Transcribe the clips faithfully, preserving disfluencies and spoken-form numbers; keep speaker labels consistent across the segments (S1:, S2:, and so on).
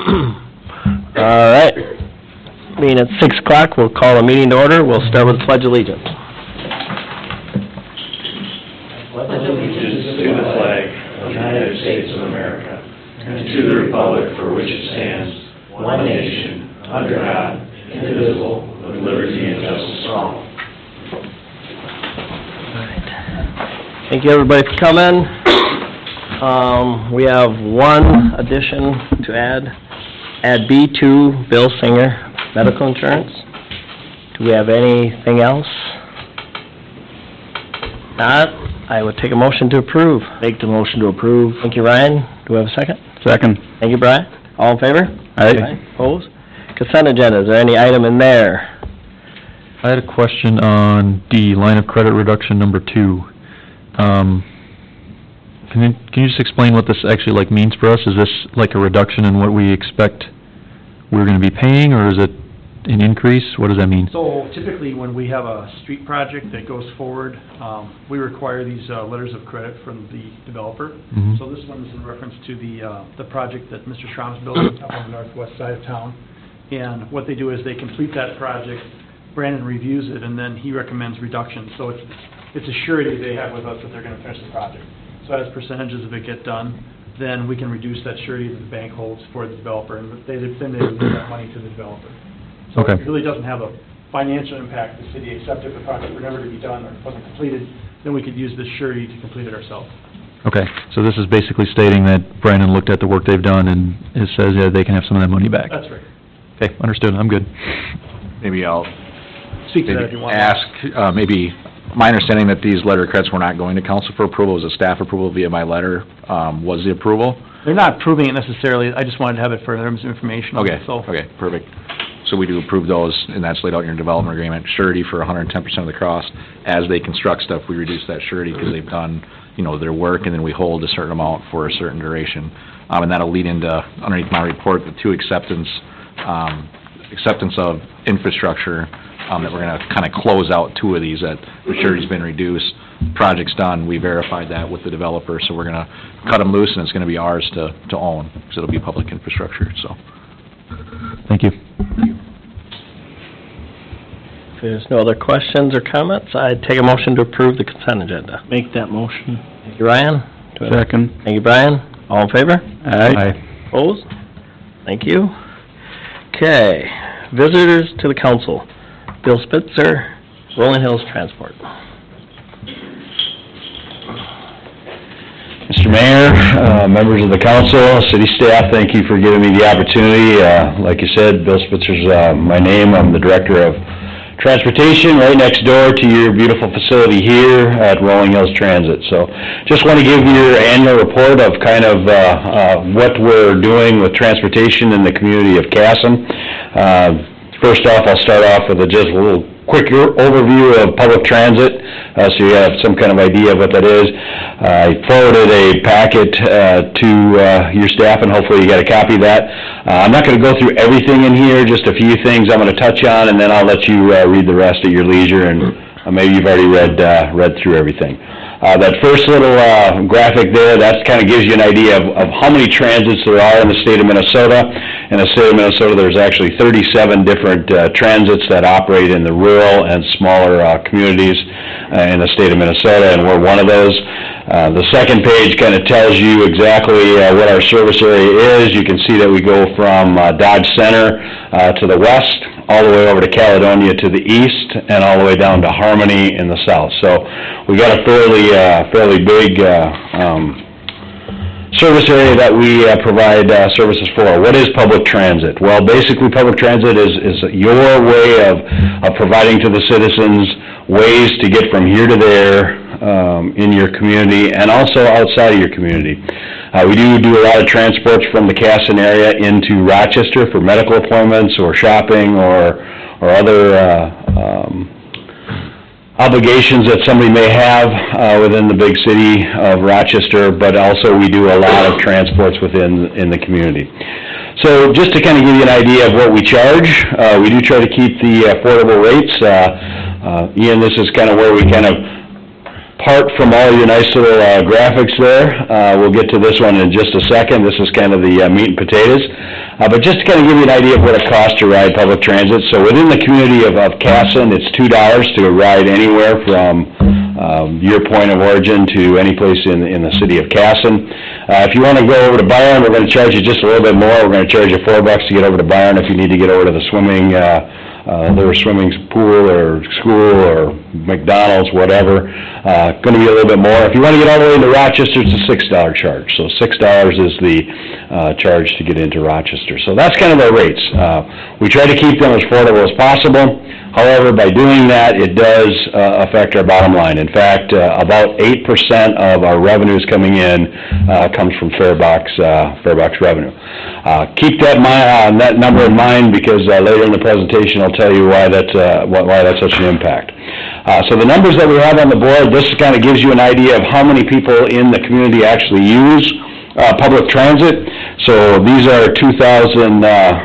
S1: All right. Being at six o'clock, we'll call a meeting to order. We'll start with the Pledge of Allegiance.
S2: Pledge allegiance to the flag of the United States of America and to the republic for which it stands, one nation, under God, indivisible, with liberty and justice for all.
S1: Thank you, everybody, for coming. Um, we have one addition to add. Add B two, Bill Singer, medical insurance. Do we have anything else? Not. I would take a motion to approve.
S3: Make the motion to approve.
S1: Thank you, Ryan. Do we have a second?
S3: Second.
S1: Thank you, Brian. All in favor?
S3: Aye.
S1: Aye. Opposed? Consent agenda. Is there any item in there?
S4: I had a question on D, line of credit reduction number two. Um, can you, can you just explain what this actually like means for us? Is this like a reduction in what we expect we're going to be paying, or is it an increase? What does that mean?
S5: So typically when we have a street project that goes forward, um, we require these uh, letters of credit from the developer.
S4: Mm-hmm.
S5: So this one is in reference to the uh, the project that Mister Schramm's building up on the northwest side of town. And what they do is they complete that project, Brandon reviews it, and then he recommends reductions. So it's it's a surety they have with us that they're going to finish the project. So as percentages of it get done, then we can reduce that surety that the bank holds for the developer, and they, then they release that money to the developer. So
S4: Okay.
S5: it really doesn't have a financial impact to the city, except if the project were never to be done or wasn't completed, then we could use this surety to complete it ourselves.
S4: Okay, so this is basically stating that Brandon looked at the work they've done and it says yeah, they can have some of that money back.
S5: That's right.
S4: Okay, understood. I'm good.
S6: Maybe I'll
S5: Speak to that if
S6: maybe
S5: you want.
S6: ask, uh, maybe, my understanding that these letter of credits were not going to council for approval, it was a staff approval via my letter, um, was the approval?
S5: They're not proving it necessarily, I just wanted to have it for their information.
S6: Okay,
S5: So
S6: okay, perfect. So we do approve those, and that's laid out in your development agreement, surety for one hundred ten percent of the cost. As they construct stuff, we reduce that surety because they've done, you know, their work, and then we hold a certain amount for a certain duration. Um, and that'll lead into, underneath my report, the two acceptance, um, acceptance of infrastructure, um, that we're gonna kind of close out two of these, that the surety's been reduced, project's done, we verified that with the developer, so we're gonna cut them loose, and it's gonna be ours to, to own, because it'll be public infrastructure, so.
S4: Thank you.
S1: If there's no other questions or comments, I'd take a motion to approve the consent agenda.
S3: Make that motion.
S1: Thank you, Ryan. Do I have a-
S3: Second.
S1: Thank you, Brian. All in favor?
S3: Aye.
S1: Opposed? Thank you. Okay, visitors to the council. Bill Spitzer, Rolling Hills Transport.
S7: Mister Mayor, uh, members of the council, city staff, thank you for giving me the opportunity. Uh, like you said, Bill Spitzer's uh, my name. I'm the Director of Transportation right next door to your beautiful facility here at Rolling Hills Transit. So just want to give your annual report of kind of uh, uh, what we're doing with transportation in the community of Casson. Uh, first off, I'll start off with a just a little quick overview of public transit, uh, so you have some kind of idea of what that is. Uh, I forwarded a packet uh, to uh, your staff, and hopefully you got a copy of that. Uh, I'm not going to go through everything in here, just a few things I'm going to touch on, and then I'll let you uh, read the rest at your leisure, and uh, maybe you've already read uh, read through everything. Uh, that first little uh, graphic there, that kind of gives you an idea of, of how many transits there are in the state of Minnesota. In the state of Minnesota, there's actually thirty-seven different uh, transits that operate in the rural and smaller uh, communities uh, in the state of Minnesota, and we're one of those. Uh, the second page kind of tells you exactly uh, what our service area is. You can see that we go from uh, Dodge Center uh, to the west, all the way over to Caledonia to the east, and all the way down to Harmony in the south. So we got a fairly uh, fairly big uh, um, service area that we uh, provide uh, services for. What is public transit? Well, basically public transit is, is your way of, of providing to the citizens ways to get from here to there um, in your community and also outside of your community. Uh, we do do a lot of transports from the Casson area into Rochester for medical appointments or shopping or, or other uh, um, obligations that somebody may have uh, within the big city of Rochester, but also we do a lot of transports within in the community. So just to kind of give you an idea of what we charge, uh, we do try to keep the affordable rates. Uh, uh, Ian, this is kind of where we kind of part from all your nice little uh, graphics there. Uh, we'll get to this one in just a second. This is kind of the uh, meat and potatoes. Uh, but just to kind of give you an idea of what it costs to ride public transit, so within the community of, of Casson, it's two dollars to ride anywhere from um, your point of origin to any place in, in the city of Casson. Uh, if you want to go over to Byron, we're going to charge you just a little bit more. We're going to charge you four bucks to get over to Byron if you need to get over to the swimming, uh, uh, their swimming pool or school or McDonald's, whatever. Uh, going to be a little bit more. If you want to get all the way into Rochester, it's a six dollar charge. So six dollars is the uh, charge to get into Rochester. So that's kind of our rates. Uh, we try to keep them as affordable as possible. However, by doing that, it does uh, affect our bottom line. In fact, uh, about eight percent of our revenues coming in uh, comes from farebox, uh, farebox revenue. Uh, keep that, my, uh, that number in mind because uh, later in the presentation I'll tell you why, that, uh, why that's such an impact. Uh, so the numbers that we have on the board, this kind of gives you an idea of how many people in the community actually use uh, public transit. So these are two thousand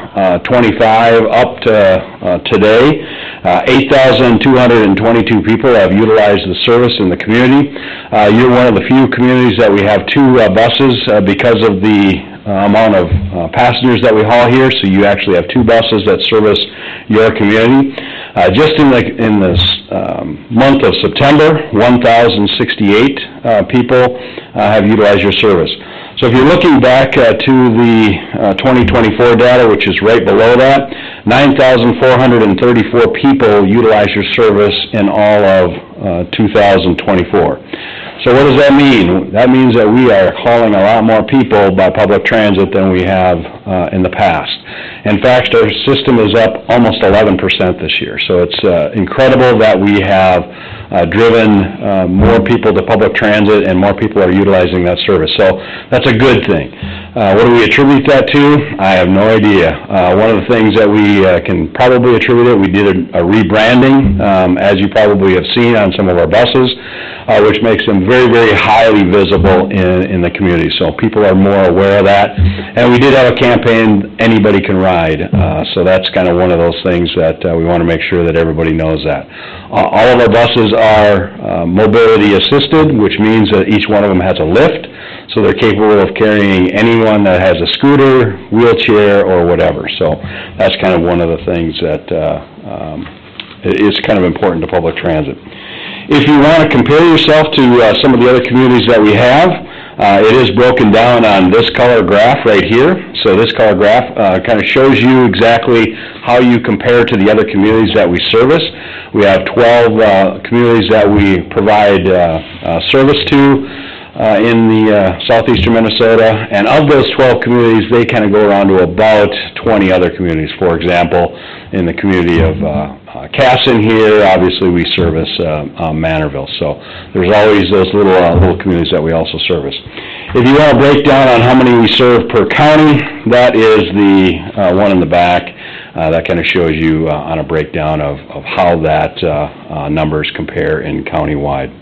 S7: twenty-five up to uh, today. Uh, eight thousand two hundred twenty-two people have utilized the service in the community. Uh, you're one of the few communities that we have two uh, buses uh, because of the uh, amount of uh, passengers that we haul here, so you actually have two buses that service your community. Uh, just in the in this um, month of September, one thousand sixty-eight uh, people uh, have utilized your service. So if you're looking back uh, to the uh, twenty twenty-four data, which is right below that, nine thousand four hundred thirty-four people utilized your service in all of uh, two thousand twenty-four. So what does that mean? That means that we are hauling a lot more people by public transit than we have uh, in the past. In fact, our system is up almost eleven percent this year. So it's uh, incredible that we have uh, driven uh, more people to public transit and more people are utilizing that service. So that's a good thing. Uh, what do we attribute that to? I have no idea. Uh, one of the things that we uh, can probably attribute it, we did a, a rebranding, um, as you probably have seen on some of our buses, uh, which makes them very, very highly visible in, in the community. So people are more aware of that. And we did have a campaign, Anybody Can Ride. Uh, so that's kind of one of those things that uh, we want to make sure that everybody knows that. Uh, all of our buses are uh, mobility assisted, which means that each one of them has a lift. So they're capable of carrying anyone that has a scooter, wheelchair, or whatever. So that's kind of one of the things that uh, um, is kind of important to public transit. If you want to compare yourself to uh, some of the other communities that we have, uh, it is broken down on this color graph right here. So this color graph uh, kind of shows you exactly how you compare to the other communities that we service. We have twelve uh, communities that we provide uh, uh, service to. Uh, in the uh, southeastern Minnesota, and of those twelve communities, they kind of go around to about twenty other communities. For example, in the community of uh, uh, Casson here, obviously we service uh, uh, Manorville. So there's always those little uh, little communities that we also service. If you want to break down on how many we serve per county, that is the uh, one in the back. Uh, that kind of shows you uh, on a breakdown of, of how that uh, uh, numbers compare in countywide.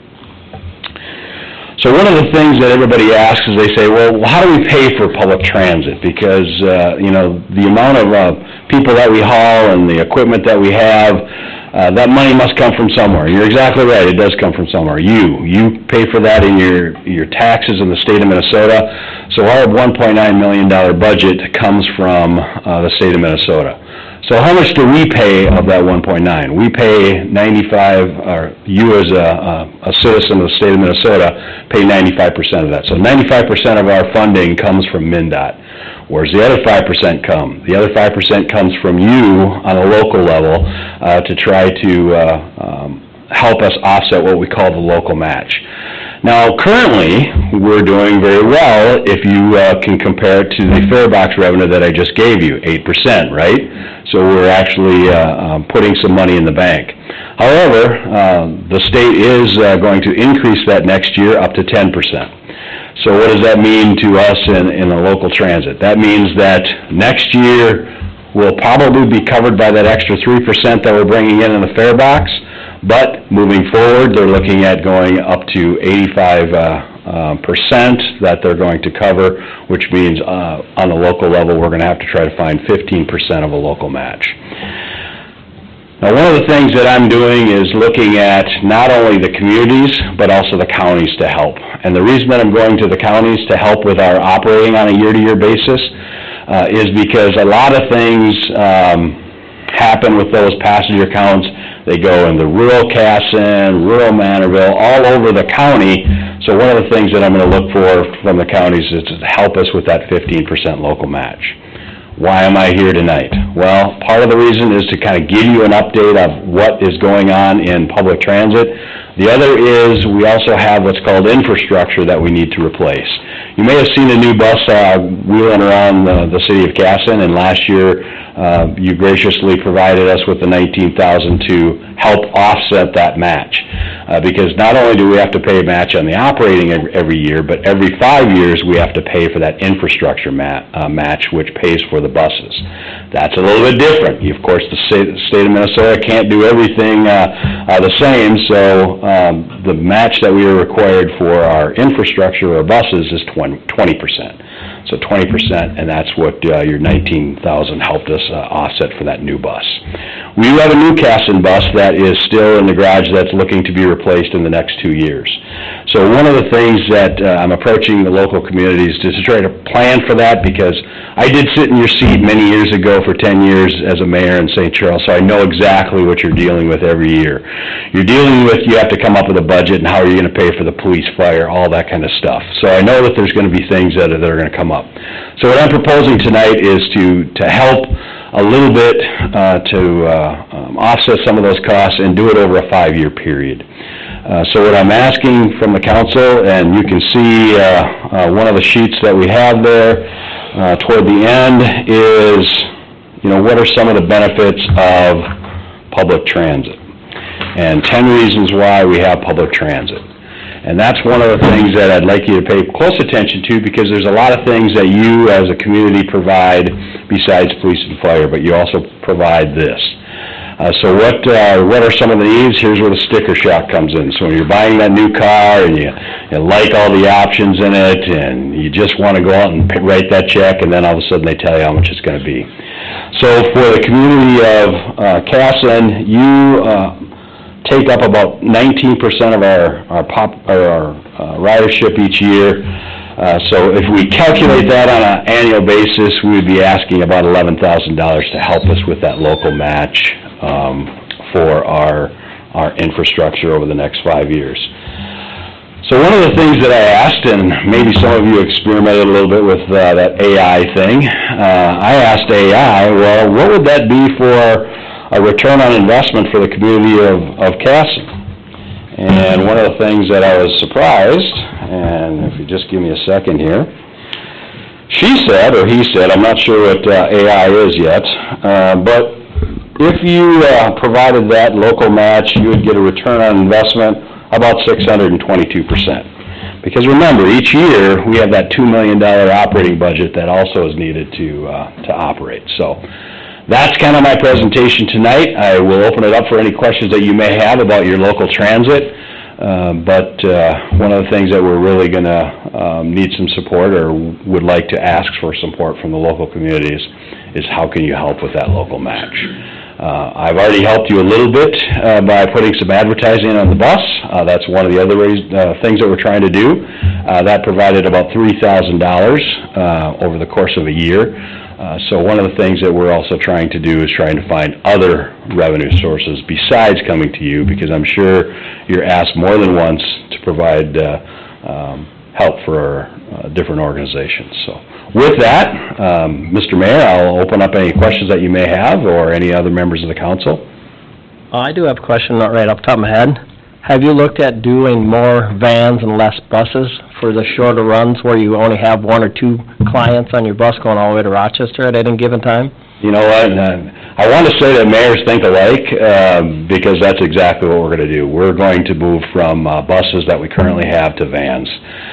S7: So one of the things that everybody asks is they say, well, how do we pay for public transit? Because, uh, you know, the amount of uh, people that we haul and the equipment that we have, uh, that money must come from somewhere. You're exactly right, it does come from somewhere. You, you pay for that in your, your taxes in the state of Minnesota. So our one point nine million dollar budget comes from uh, the state of Minnesota. So how much do we pay of that one point nine? We pay ninety-five, or you as a, a, a citizen of the state of Minnesota pay ninety-five percent of that. So ninety-five percent of our funding comes from MnDOT. Where's the other five percent come? The other five percent comes from you on a local level uh, to try to uh, um, help us offset what we call the local match. Now, currently, we're doing very well if you uh, can compare it to the farebox revenue that I just gave you, eight percent, right? So we're actually uh, um, putting some money in the bank. However, uh, the state is uh, going to increase that next year up to ten percent. So what does that mean to us in, in the local transit? That means that next year we'll probably be covered by that extra three percent that we're bringing in in the farebox. But moving forward, they're looking at going up to eighty-five percent uh, uh, that they're going to cover, which means uh, on the local level, we're going to have to try to find fifteen percent of a local match. Now, one of the things that I'm doing is looking at not only the communities, but also the counties to help. And the reason that I'm going to the counties to help with our operating on a year-to-year basis, uh, is because a lot of things, um, happen with those passenger counts. They go into rural Casson, rural Manorville, all over the county. So one of the things that I'm gonna look for from the counties is to help us with that fifteen percent local match. Why am I here tonight? Well, part of the reason is to kind of give you an update of what is going on in public transit. The other is, we also have what's called infrastructure that we need to replace. You may have seen a new bus uh, wheeling around the, the city of Casson, and last year uh, you graciously provided us with the nineteen thousand dollars to help offset that match. Uh, because not only do we have to pay a match on the operating every, every year, but every five years we have to pay for that infrastructure mat, uh, match, which pays for the buses. That's a little bit different. Of course, the state, the state of Minnesota can't do everything uh, uh, the same, so um, the match that we are required for our infrastructure or buses is twenty percent. So twenty percent, and that's what uh, your nineteen thousand helped us uh, offset for that new bus. We have a new Casson bus that is still in the garage that's looking to be replaced in the next two years. So one of the things that uh, I'm approaching the local communities is to try to plan for that, because I did sit in your seat many years ago for ten years as a mayor in Saint Charles, so I know exactly what you're dealing with every year. You're dealing with, you have to come up with a budget, and how are you going to pay for the police, fire, all that kind of stuff. So I know that there's going to be things that are, that are going to come up. So what I'm proposing tonight is to, to help a little bit uh, to uh, um, offset some of those costs and do it over a five-year period. Uh, so what I'm asking from the council, and you can see uh, uh, one of the sheets that we have there uh, toward the end, is, you know, what are some of the benefits of public transit? And ten reasons why we have public transit. And that's one of the things that I'd like you to pay close attention to, because there's a lot of things that you as a community provide besides police and fire, but you also provide this. Uh, so what uh, what are some of the needs? Here's where the sticker shock comes in. So when you're buying that new car and you, you like all the options in it, and you just want to go out and write that check, and then all of a sudden they tell you how much it's going to be. So for the community of uh, Casson, you uh, take up about nineteen percent of our our pop or our uh, ridership each year. Uh, so if we calculate that on an annual basis, we would be asking about eleven thousand dollars to help us with that local match um, for our our infrastructure over the next five years. So one of the things that I asked, and maybe some of you experimented a little bit with uh, that A I thing, uh, I asked A I, well, what would that be for a return on investment for the community of, of Casson? And one of the things that I was surprised, and if you just give me a second here, she said, or he said, I'm not sure what uh, A I is yet, uh, but if you uh, provided that local match, you would get a return on investment about six hundred twenty-two percent. Because remember, each year we have that two million dollar operating budget that also is needed to, uh, to operate. So that's kind of my presentation tonight. I will open it up for any questions that you may have about your local transit. Uh, but uh, one of the things that we're really going to um, need some support, or would like to ask for support from the local communities, is how can you help with that local match? Uh, I've already helped you a little bit uh, by putting some advertising on the bus. Uh, that's one of the other ways, uh, things that we're trying to do. Uh, that provided about three thousand dollars uh, over the course of a year. Uh, so one of the things that we're also trying to do is trying to find other revenue sources besides coming to you, because I'm sure you're asked more than once to provide uh, um, help for uh, different organizations. So with that, um, Mister Mayor, I'll open up any questions that you may have, or any other members of the council.
S1: Uh, I do have a question, not right off the top of my head. Have you looked at doing more vans and less buses for the shorter runs where you only have one or two clients on your bus going all the way to Rochester at any given time?
S7: You know what, uh, I want to say that mayors think alike, um, because that's exactly what we're going to do. We're going to move from uh, buses that we currently have to vans.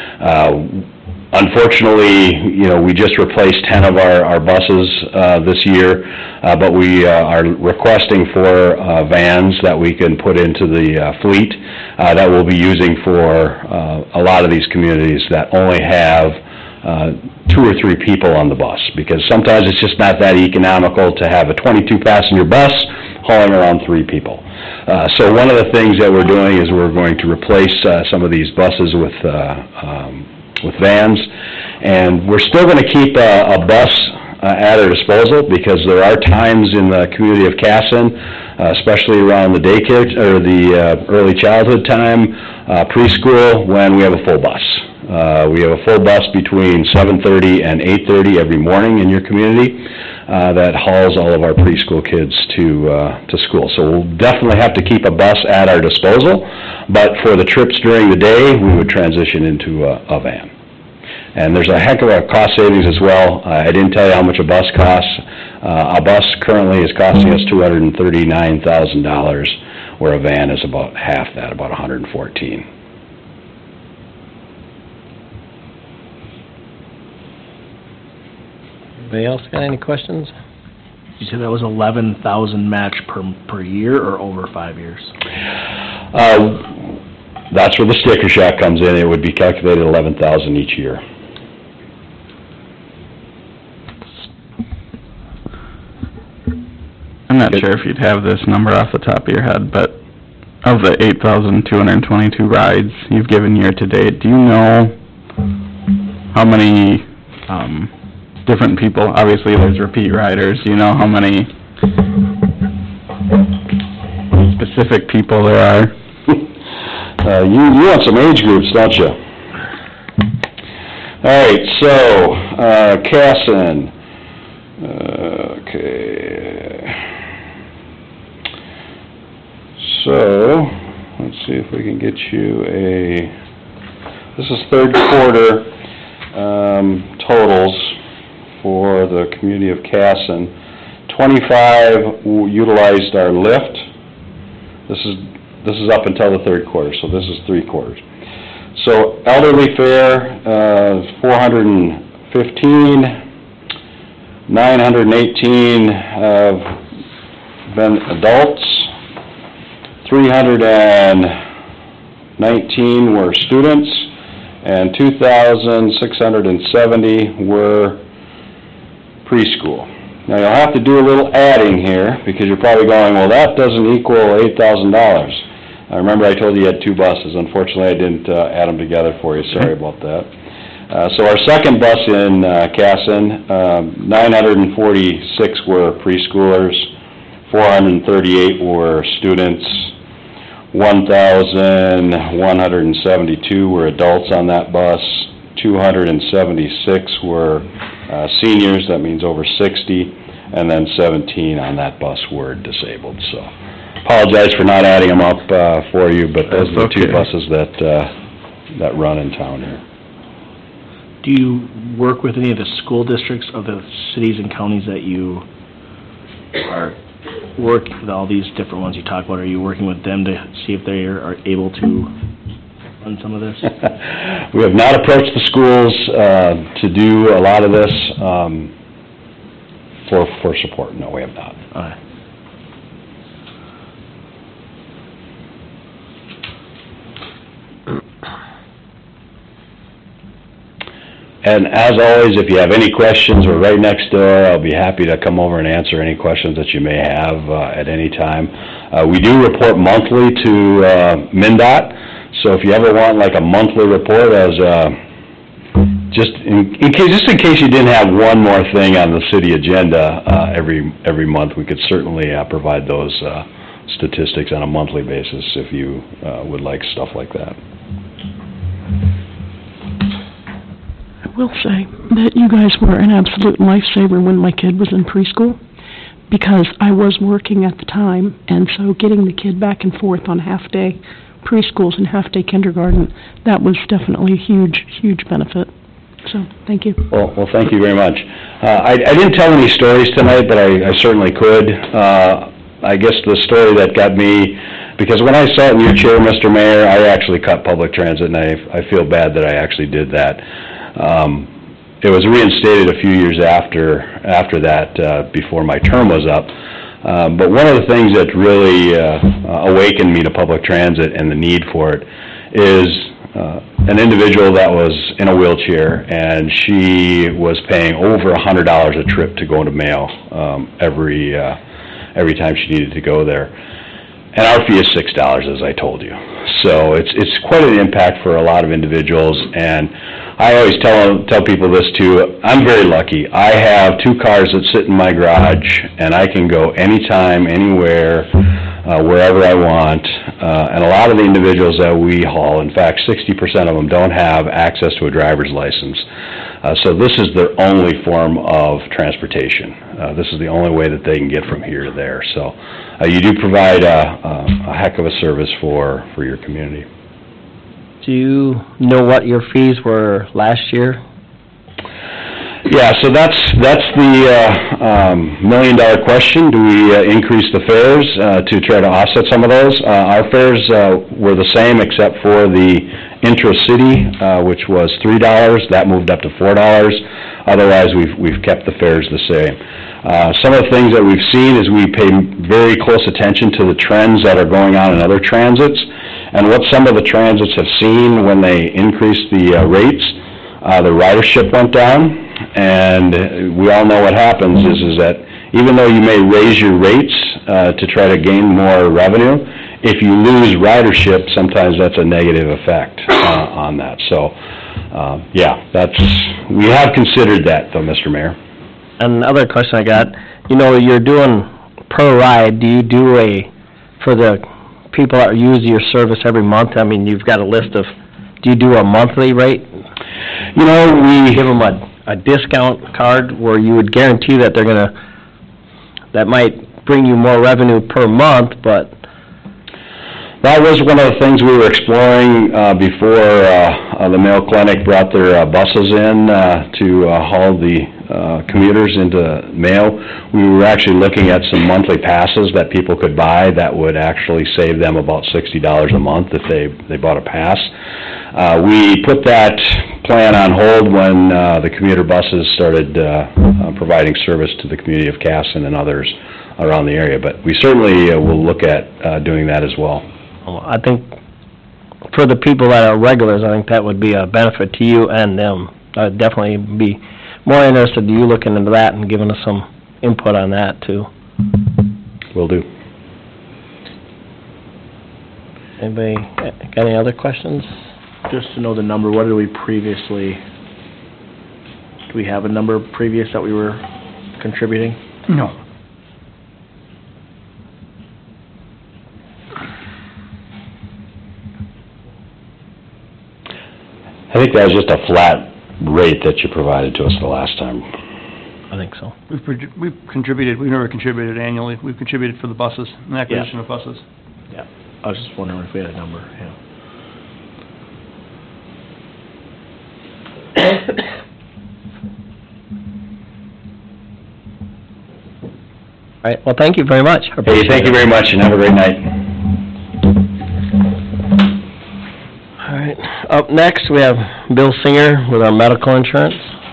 S7: Uh, Unfortunately, you know, we just replaced ten of our, our buses uh, this year, uh, but we uh, are requesting for uh, vans that we can put into the uh, fleet uh, that we'll be using for uh, a lot of these communities that only have uh, two or three people on the bus, because sometimes it's just not that economical to have a twenty-two passenger bus hauling around three people. Uh, so one of the things that we're doing is we're going to replace uh, some of these buses with uh, um, with vans, and we're still going to keep a, a bus uh, at our disposal, because there are times in the community of Casson, uh, especially around the daycare, or the uh, early childhood time, uh, preschool, when we have a full bus. Uh, we have a full bus between seven thirty and eight thirty every morning in your community uh, that hauls all of our preschool kids to uh, to school. So we'll definitely have to keep a bus at our disposal, but for the trips during the day, we would transition into a, a van. And there's a heck of a cost savings as well. Uh, I didn't tell you how much a bus costs. Uh, a bus currently is costing us two hundred thirty-nine thousand dollars, where a van is about half that, about one hundred fourteen thousand dollars.
S1: Anybody else got any questions?
S3: You said that was eleven thousand match per, per year or over five years?
S7: Uh, that's where the sticker shock comes in. It would be calculated eleven thousand each year.
S8: I'm not sure if you'd have this number off the top of your head, but of the eight thousand two hundred twenty-two rides you've given year to date, do you know how many, um, different people, obviously there's repeat riders, do you know how many specific people there are?
S7: Uh, you, you want some age groups, don't you? All right, so, uh, Casson, uh, okay. So, let's see if we can get you a, this is third quarter, um, totals for the community of Casson. twenty-five utilized our lift. This is this is up until the third quarter, so this is three quarters. So elderly fare, uh, four hundred fifteen, nine hundred eighteen have been adults, three hundred nineteen were students, and two thousand six hundred seventy were preschool. Now you'll have to do a little adding here, because you're probably going, well, that doesn't equal eight thousand dollars. I remember I told you you had two buses. Unfortunately, I didn't uh, add them together for you. Sorry about that. Uh, so our second bus in uh, Casson, um, nine hundred forty-six were preschoolers, four hundred thirty-eight were students, one thousand one hundred seventy-two were adults on that bus, two hundred seventy-six were uh, seniors, that means over sixty, and then seventeen on that bus were disabled. So apologize for not adding them up uh, for you, but those are the two buses that, uh, that run in town here.
S3: Do you work with any of the school districts of the cities and counties that you are work with, all these different ones you talk about? Are you working with them to see if they are able to run some of this?
S7: We have not approached the schools uh, to do a lot of this um, for for support. No, we have not.
S3: All right.
S7: And as always, if you have any questions, we're right next door. I'll be happy to come over and answer any questions that you may have uh, at any time. Uh, we do report monthly to uh, MnDOT, so if you ever want like a monthly report as uh, just in, in case, just in case you didn't have one more thing on the city agenda uh, every every month, we could certainly uh, provide those uh, statistics on a monthly basis if you uh, would like stuff like that.
S9: I will say that you guys were an absolute lifesaver when my kid was in preschool, because I was working at the time, and so getting the kid back and forth on half-day preschools and half-day kindergarten, that was definitely a huge, huge benefit. So, thank you.
S7: Well, well, thank you very much. Uh, I, I didn't tell any stories tonight, but I, I certainly could. Uh, I guess the story that got me, because when I sat in your chair, Mister Mayor, I actually cut public transit, and I, I feel bad that I actually did that. Um, it was reinstated a few years after after that, uh, before my term was up. Um, but one of the things that really uh, awakened me to public transit and the need for it is uh, an individual that was in a wheelchair, and she was paying over a hundred dollars a trip to go to Mayo um, every uh, every time she needed to go there. And our fee is six dollars, as I told you. So it's it's quite an impact for a lot of individuals, and I always tell, tell people this too, I'm very lucky. I have two cars that sit in my garage, and I can go anytime, anywhere, uh, wherever I want. Uh, and a lot of the individuals that we haul, in fact, sixty percent of them don't have access to a driver's license. Uh, so this is their only form of transportation. Uh, this is the only way that they can get from here to there. So uh, you do provide a, a, a heck of a service for, for your community.
S1: Do you know what your fees were last year?
S7: Yeah, so that's, that's the, uh, um, million dollar question. Do we uh, increase the fares, uh, to try to offset some of those? Uh, our fares, uh, were the same except for the intra-city, uh, which was three dollars. That moved up to four dollars. Otherwise, we've, we've kept the fares the same. Uh, some of the things that we've seen is we pay very close attention to the trends that are going on in other transits. And what some of the transits have seen when they increased the uh, rates, uh, the ridership went down. And we all know what happens is, is that even though you may raise your rates uh, to try to gain more revenue, if you lose ridership, sometimes that's a negative effect uh, on that. So, uh, yeah, that's, we have considered that though, Mister Mayor.
S1: Another question I got, you know, you're doing per ride, do you do a, for the people that use your service every month, I mean, you've got a list of, do you do a monthly rate?
S7: You know, we
S1: give them a a discount card where you would guarantee that they're gonna, that might bring you more revenue per month, but...
S7: That was one of the things we were exploring uh, before uh, uh, the Mayo Clinic brought their uh, buses in uh, to uh, haul the uh, commuters into Mayo. We were actually looking at some monthly passes that people could buy that would actually save them about sixty dollars a month if they, they bought a pass. Uh, we put that plan on hold when uh, the commuter buses started uh, uh, providing service to the community of Casson and others around the area, but we certainly uh, will look at uh, doing that as well.
S1: Well, I think for the people that are regulars, I think that would be a benefit to you and them. I'd definitely be more interested in you looking into that and giving us some input on that, too.
S7: Will do.
S1: Anybody got any other questions?
S3: Just to know the number, what did we previously, do we have a number previous that we were contributing?
S5: No.
S7: I think that was just a flat rate that you provided to us the last time.
S1: I think so.
S5: We've, pro- we've contributed, we've never contributed annually. We've contributed for the buses, an acquisition
S3: Yeah.
S5: of buses.
S3: Yeah, I was just wondering if we had a number, yeah.
S1: All right, well, thank you very much. I
S7: Hey,
S1: appreciate
S7: thank you
S1: it.
S7: very much and have a great night.
S1: All right, up next, we have Bill Singer with our medical insurance.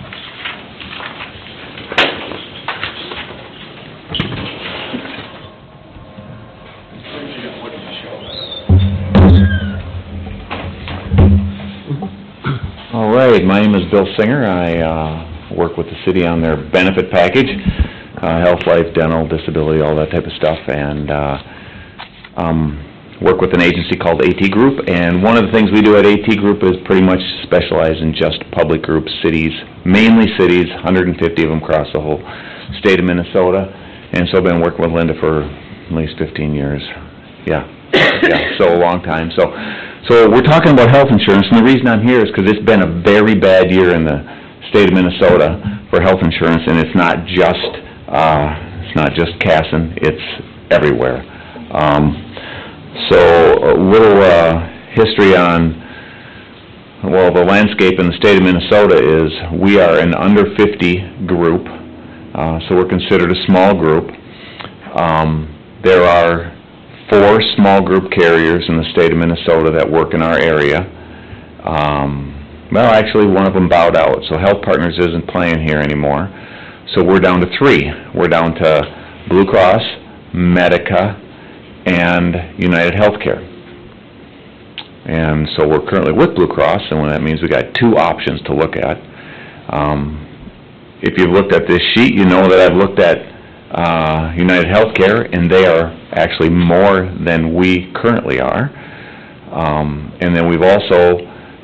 S10: All right, my name is Bill Singer. I uh, work with the city on their benefit package, uh, health, life, dental, disability, all that type of stuff, and uh, um, work with an agency called A T Group. And one of the things we do at A T Group is pretty much specialize in just public groups, cities, mainly cities, one hundred fifty of them across the whole state of Minnesota. And so I've been working with Linda for at least fifteen years. Yeah, yeah, so a long time. So. So we're talking about health insurance, and the reason I'm here is because it's been a very bad year in the state of Minnesota for health insurance, and it's not just uh, it's not just Casson, it's everywhere. Um, so a little uh, history on, well, the landscape in the state of Minnesota is we are an under fifty group, uh, so we're considered a small group. Um, there are four small group carriers in the state of Minnesota that work in our area. Um, well, actually, one of them bowed out, so Health Partners isn't playing here anymore. So we're down to three. We're down to Blue Cross, Medica, and United Healthcare. And so we're currently with Blue Cross, and that means we got two options to look at. Um, if you've looked at this sheet, you know that I've looked at uh, United Healthcare, and they are actually more than we currently are. Um, and then we've also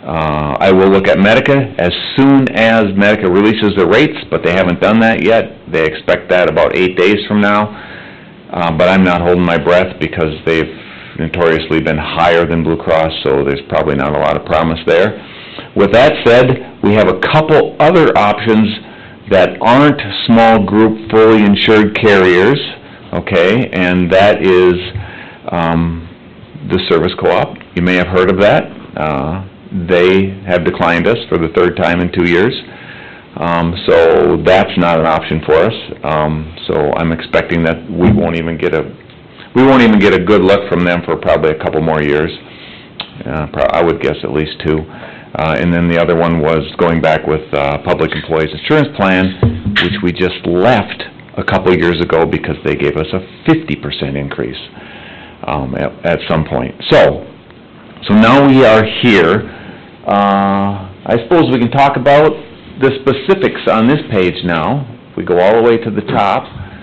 S10: Uh, I will look at Medica as soon as Medica releases the rates, but they haven't done that yet. They expect that about eight days from now. Uh, but I'm not holding my breath because they've notoriously been higher than Blue Cross, so there's probably not a lot of promise there. With that said, we have a couple other options that aren't small group fully insured carriers, okay, and that is um, the Service Co-op. You may have heard of that. Uh, they have declined us for the third time in two years. Um, so that's not an option for us. Um, so I'm expecting that we won't even get a we won't even get a good look from them for probably a couple more years. Uh, pro- I would guess at least two. Uh, and then the other one was going back with uh, Public Employees Insurance Plan, which we just left a couple years ago because they gave us a fifty percent increase um, at, at some point. So, so now we are here. Uh, I suppose we can talk about the specifics on this page now. If we go all the way to the top,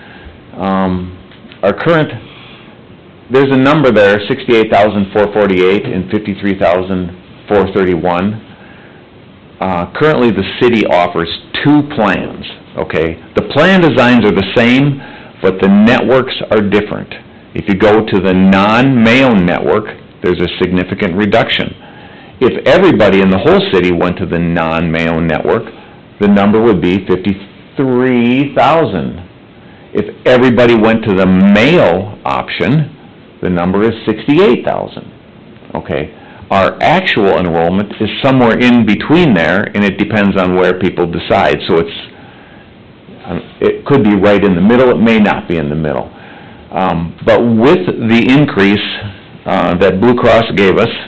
S10: um, our current, there's a number there, sixty-eight thousand four hundred forty-eight and fifty-three thousand four hundred thirty-one. Uh, currently, the city offers two plans, okay? The plan designs are the same, but the networks are different. If you go to the non-Mayo network, there's a significant reduction. If everybody in the whole city went to the non-Mayo network, the number would be fifty-three thousand. If everybody went to the Mayo option, the number is sixty-eight thousand. Okay, our actual enrollment is somewhere in between there, and it depends on where people decide. So it's um, it could be right in the middle. It may not be in the middle. Um, but with the increase uh, that Blue Cross gave us,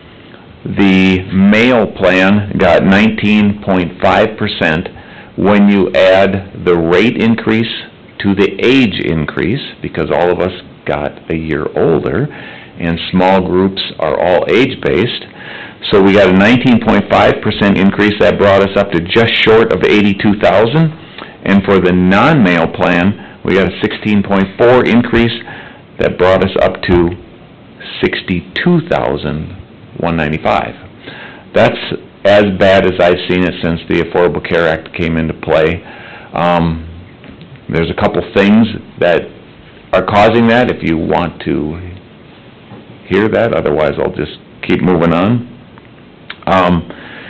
S10: the Mayo plan got nineteen point five percent when you add the rate increase to the age increase, because all of us got a year older, and small groups are all age-based. So we got a nineteen point five percent increase. That brought us up to just short of eighty-two thousand. And for the non-Mayo plan, we got a sixteen point four increase. That brought us up to sixty-two thousand one hundred ninety-five. That's as bad as I've seen it since the Affordable Care Act came into play. Um, there's a couple things that are causing that, if you want to hear that. Otherwise, I'll just keep moving on. Um,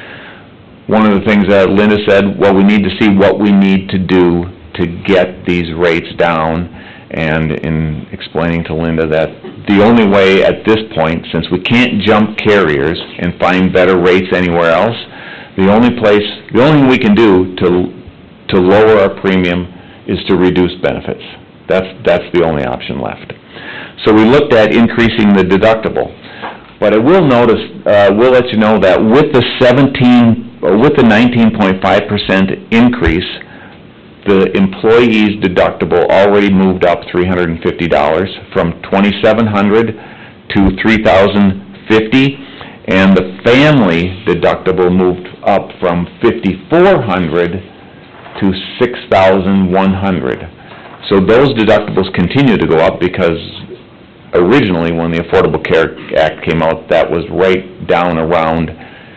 S10: one of the things that Linda said, well, we need to see what we need to do to get these rates down, and in explaining to Linda that the only way at this point, since we can't jump carriers and find better rates anywhere else, the only place, the only thing we can do to to lower our premium is to reduce benefits. That's that's the only option left. So we looked at increasing the deductible. But I will notice, uh, we'll let you know that with the seventeen, or with the nineteen point five percent increase, the employee's deductible already moved up three hundred fifty dollars from twenty-seven hundred dollars to three thousand fifty dollars, and the family deductible moved up from fifty-four hundred dollars to six thousand one hundred dollars. So those deductibles continue to go up because originally when the Affordable Care Act came out, that was right down around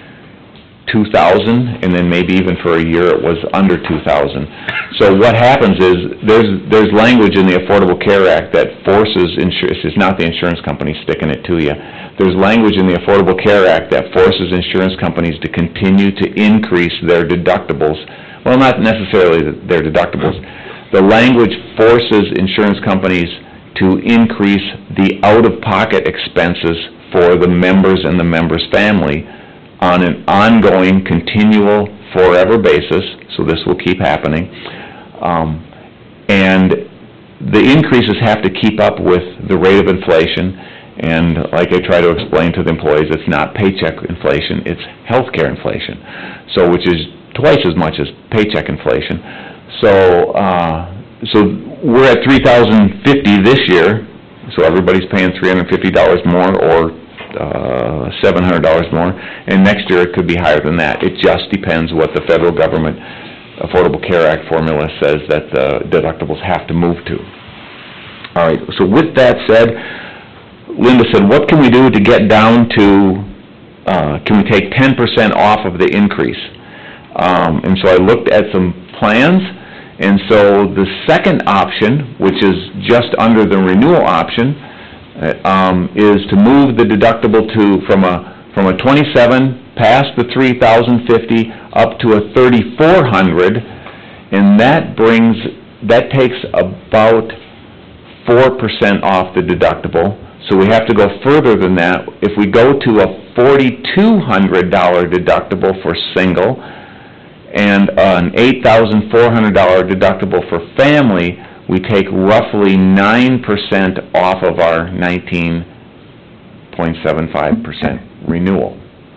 S10: two thousand, and then maybe even for a year it was under two thousand. So what happens is there's there's language in the Affordable Care Act that forces insurance. It's not the insurance company sticking it to you. There's language in the Affordable Care Act that forces insurance companies to continue to increase their deductibles. Well, not necessarily their deductibles. The language forces insurance companies to increase the out-of-pocket expenses for the members and the members' family on an ongoing, continual, forever basis, so this will keep happening. Um, and the increases have to keep up with the rate of inflation, and like I try to explain to the employees, it's not paycheck inflation, it's healthcare inflation, so which is twice as much as paycheck inflation. So, uh, so we're at three thousand fifty this year, so everybody's paying three hundred fifty dollars more, or uh, seven hundred dollars more, and next year it could be higher than that. It just depends what the federal government Affordable Care Act formula says that the deductibles have to move to. All right, so with that said, Linda said, what can we do to get down to uh, can we take ten percent off of the increase? Um, and so I looked at some plans, and so the second option, which is just under the renewal option, uh, um, is to move the deductible to, from a, from a twenty-seven past the three thousand fifty up to a thirty-four hundred, and that brings, that takes about four percent off the deductible. So we have to go further than that. If we go to a forty-two hundred dollar deductible for single and an eight thousand four hundred dollar deductible for family, we take roughly nine percent off of our nineteen point seven five percent renewal.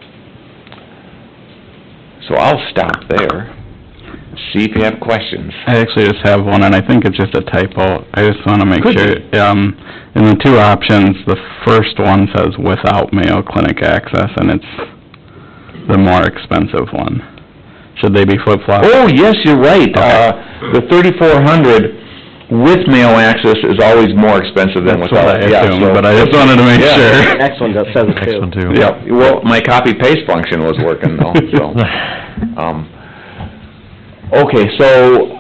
S10: So I'll stop there, see if you have questions.
S8: I actually just have one, and I think it's just a typo. I just want to make
S10: Could
S8: sure, um, in the two options, the first one says without Mayo Clinic access, and it's the more expensive one. Should they be flip-flopped?
S10: Oh, yes, you're right. Uh, the thirty-four hundred with Mayo access is always more expensive than
S8: That's
S10: without.
S8: what I
S10: Yeah,
S8: assumed,
S10: so-
S8: but I just wanted to make
S10: Yeah.
S8: sure.
S1: Next one does, says it
S4: Next
S1: too.
S4: one too.
S10: Yeah, well, my copy-paste function was working though, so, um, okay, so,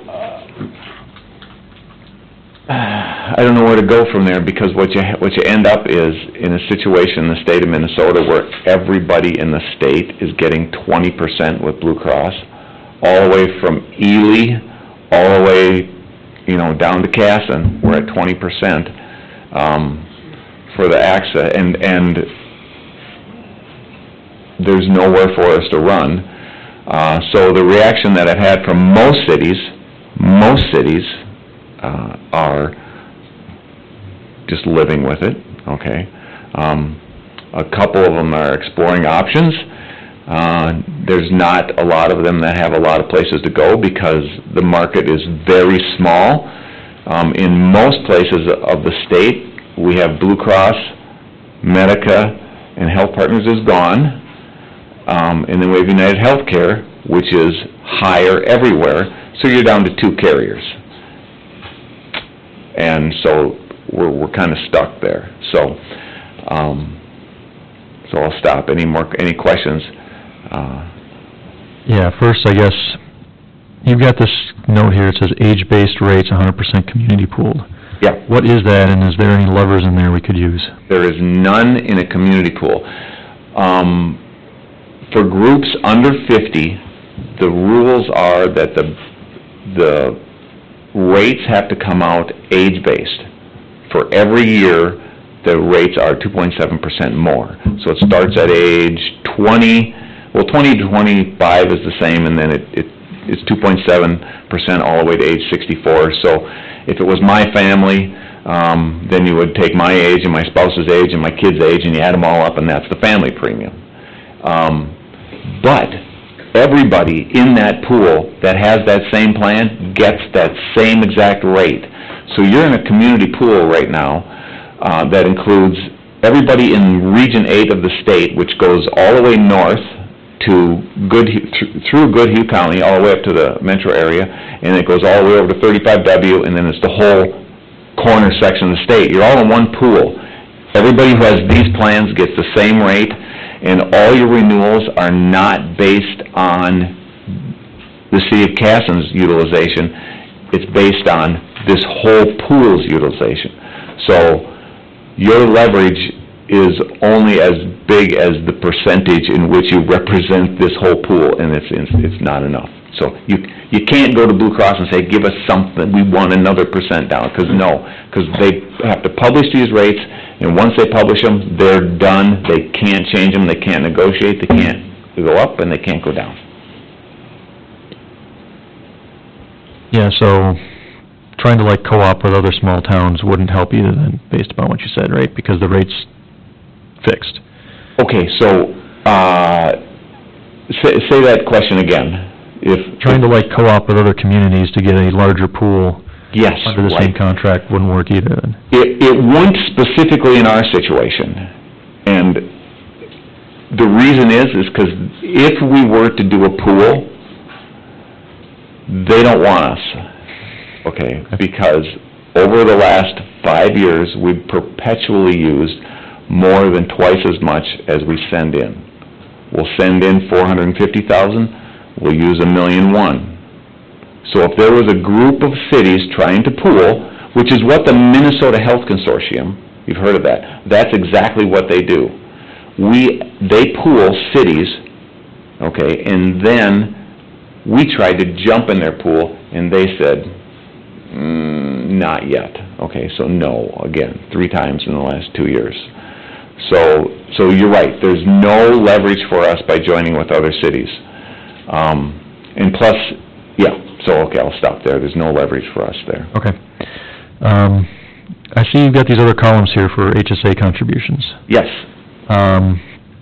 S10: uh, I don't know where to go from there, because what you, what you end up is in a situation in the state of Minnesota where everybody in the state is getting twenty percent with Blue Cross, all the way from Ely, all the way, you know, down to Casson, we're at twenty percent, um, for the access, and, and there's nowhere for us to run. Uh, so the reaction that I've had from most cities, most cities, uh, are just living with it, okay? Um, a couple of them are exploring options. Uh, there's not a lot of them that have a lot of places to go because the market is very small. Um, in most places of the state, we have Blue Cross, Medica, and Health Partners is gone. Um, and then we have United Healthcare, which is higher everywhere, so you're down to two carriers. And so we're, we're kind of stuck there. So, um, so I'll stop. Any more, any questions? Uh,
S4: Yeah, first, I guess, you've got this note here, it says age-based rates, one hundred percent community pooled.
S10: Yeah.
S4: What is that, and is there any levers in there we could use?
S10: There is none in a community pool. Um, for groups under fifty, the rules are that the, the rates have to come out age-based. For every year, the rates are two point seven percent more. So it starts at age twenty, well, twenty to twenty-five is the same, and then it, it it's two point seven percent all the way to age sixty-four. So if it was my family, um, then you would take my age and my spouse's age and my kid's age, and you add them all up, and that's the family premium. Um, but everybody in that pool that has that same plan gets that same exact rate. So you're in a community pool right now uh, that includes everybody in Region eight of the state, which goes all the way north to Goodhue, through Goodhue County, all the way up to the metro area, and it goes all the way over to thirty-five W, and then it's the whole corner section of the state. You're all in one pool. Everybody who has these plans gets the same rate, and all your renewals are not based on the city of Casson's utilization. It's based on this whole pool's utilization. So your leverage is only as big as the percentage in which you represent this whole pool, and it's, it's, it's not enough. So you, you can't go to Blue Cross and say, give us something, we want another percent down, because no, because they have to publish these rates, and once they publish them, they're done. They can't change them, they can't negotiate, they can't go up, and they can't go down.
S4: Yeah, so trying to like co-op with other small towns wouldn't help either then, based upon what you said, right? Because the rate's fixed.
S10: Okay, so, uh, say, say that question again. If
S4: Trying to like co-op with other communities to get a larger pool
S10: Yes,
S4: under the same
S10: right.
S4: contract wouldn't work either then.
S10: It, it wouldn't specifically in our situation, and the reason is, is because if we were to do a pool, they don't want us, okay? Because over the last five years, we've perpetually used more than twice as much as we send in. we'll send in four hundred and fifty thousand, we'll use a million one. So if there was a group of cities trying to pool, which is what the Minnesota Health Consortium, you've heard of that, that's exactly what they do. We, they pool cities, okay, and then we tried to jump in their pool, and they said, mm, not yet. Okay, so no, again, three times in the last two years. So, so you're right, there's no leverage for us by joining with other cities. Um, and plus, yeah, so, okay, I'll stop there, there's no leverage for us there.
S4: Okay. Um, I see you've got these other columns here for H S A contributions.
S10: Yes.
S4: Um,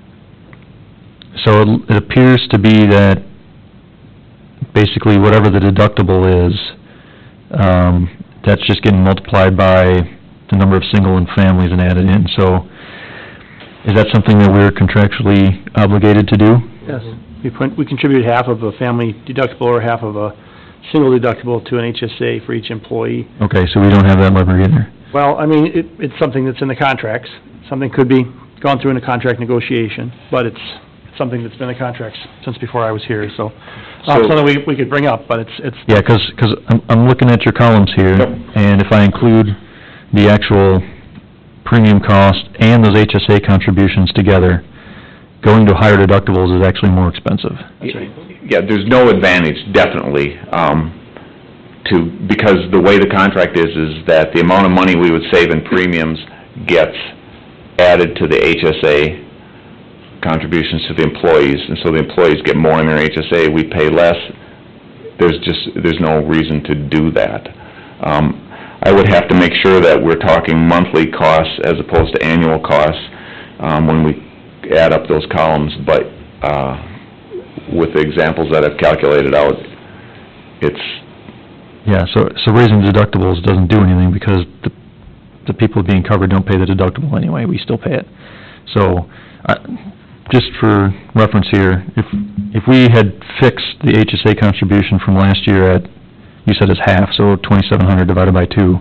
S4: so it, it appears to be that basically whatever the deductible is, um, that's just getting multiplied by the number of single and families and added in. So is that something that we're contractually obligated to do?
S5: Yes. We put, we contribute half of a family deductible or half of a single deductible to an H S A for each employee.
S4: Okay, so we don't have that lever either.
S5: Well, I mean, it, it's something that's in the contracts. Something could be gone through in a contract negotiation, but it's something that's been in the contracts since before I was here, so, uh,
S10: So-
S5: something we, we could bring up, but it's, it's.
S4: Yeah, 'cause 'cause I'm, I'm looking at your columns here,
S10: Yep.
S4: and if I include the actual premium cost and those H S A contributions together, going to higher deductibles is actually more expensive.
S5: That's right.
S10: Yeah, there's no advantage, definitely, um, to, because the way the contract is, is that the amount of money we would save in premiums gets added to the H S A contributions to the employees, and so the employees get more in their H S A, we pay less. There's just, there's no reason to do that. Um, I would have to make sure that we're talking monthly costs as opposed to annual costs, um, when we add up those columns, but, uh, with the examples that I've calculated out, it's,
S4: Yeah, so, so raising deductibles doesn't do anything because the, the people being covered don't pay the deductible anyway, we still pay it. So, uh, just for reference here, if, if we had fixed the H S A contribution from last year at, you said it's half, so twenty-seven hundred divided by two,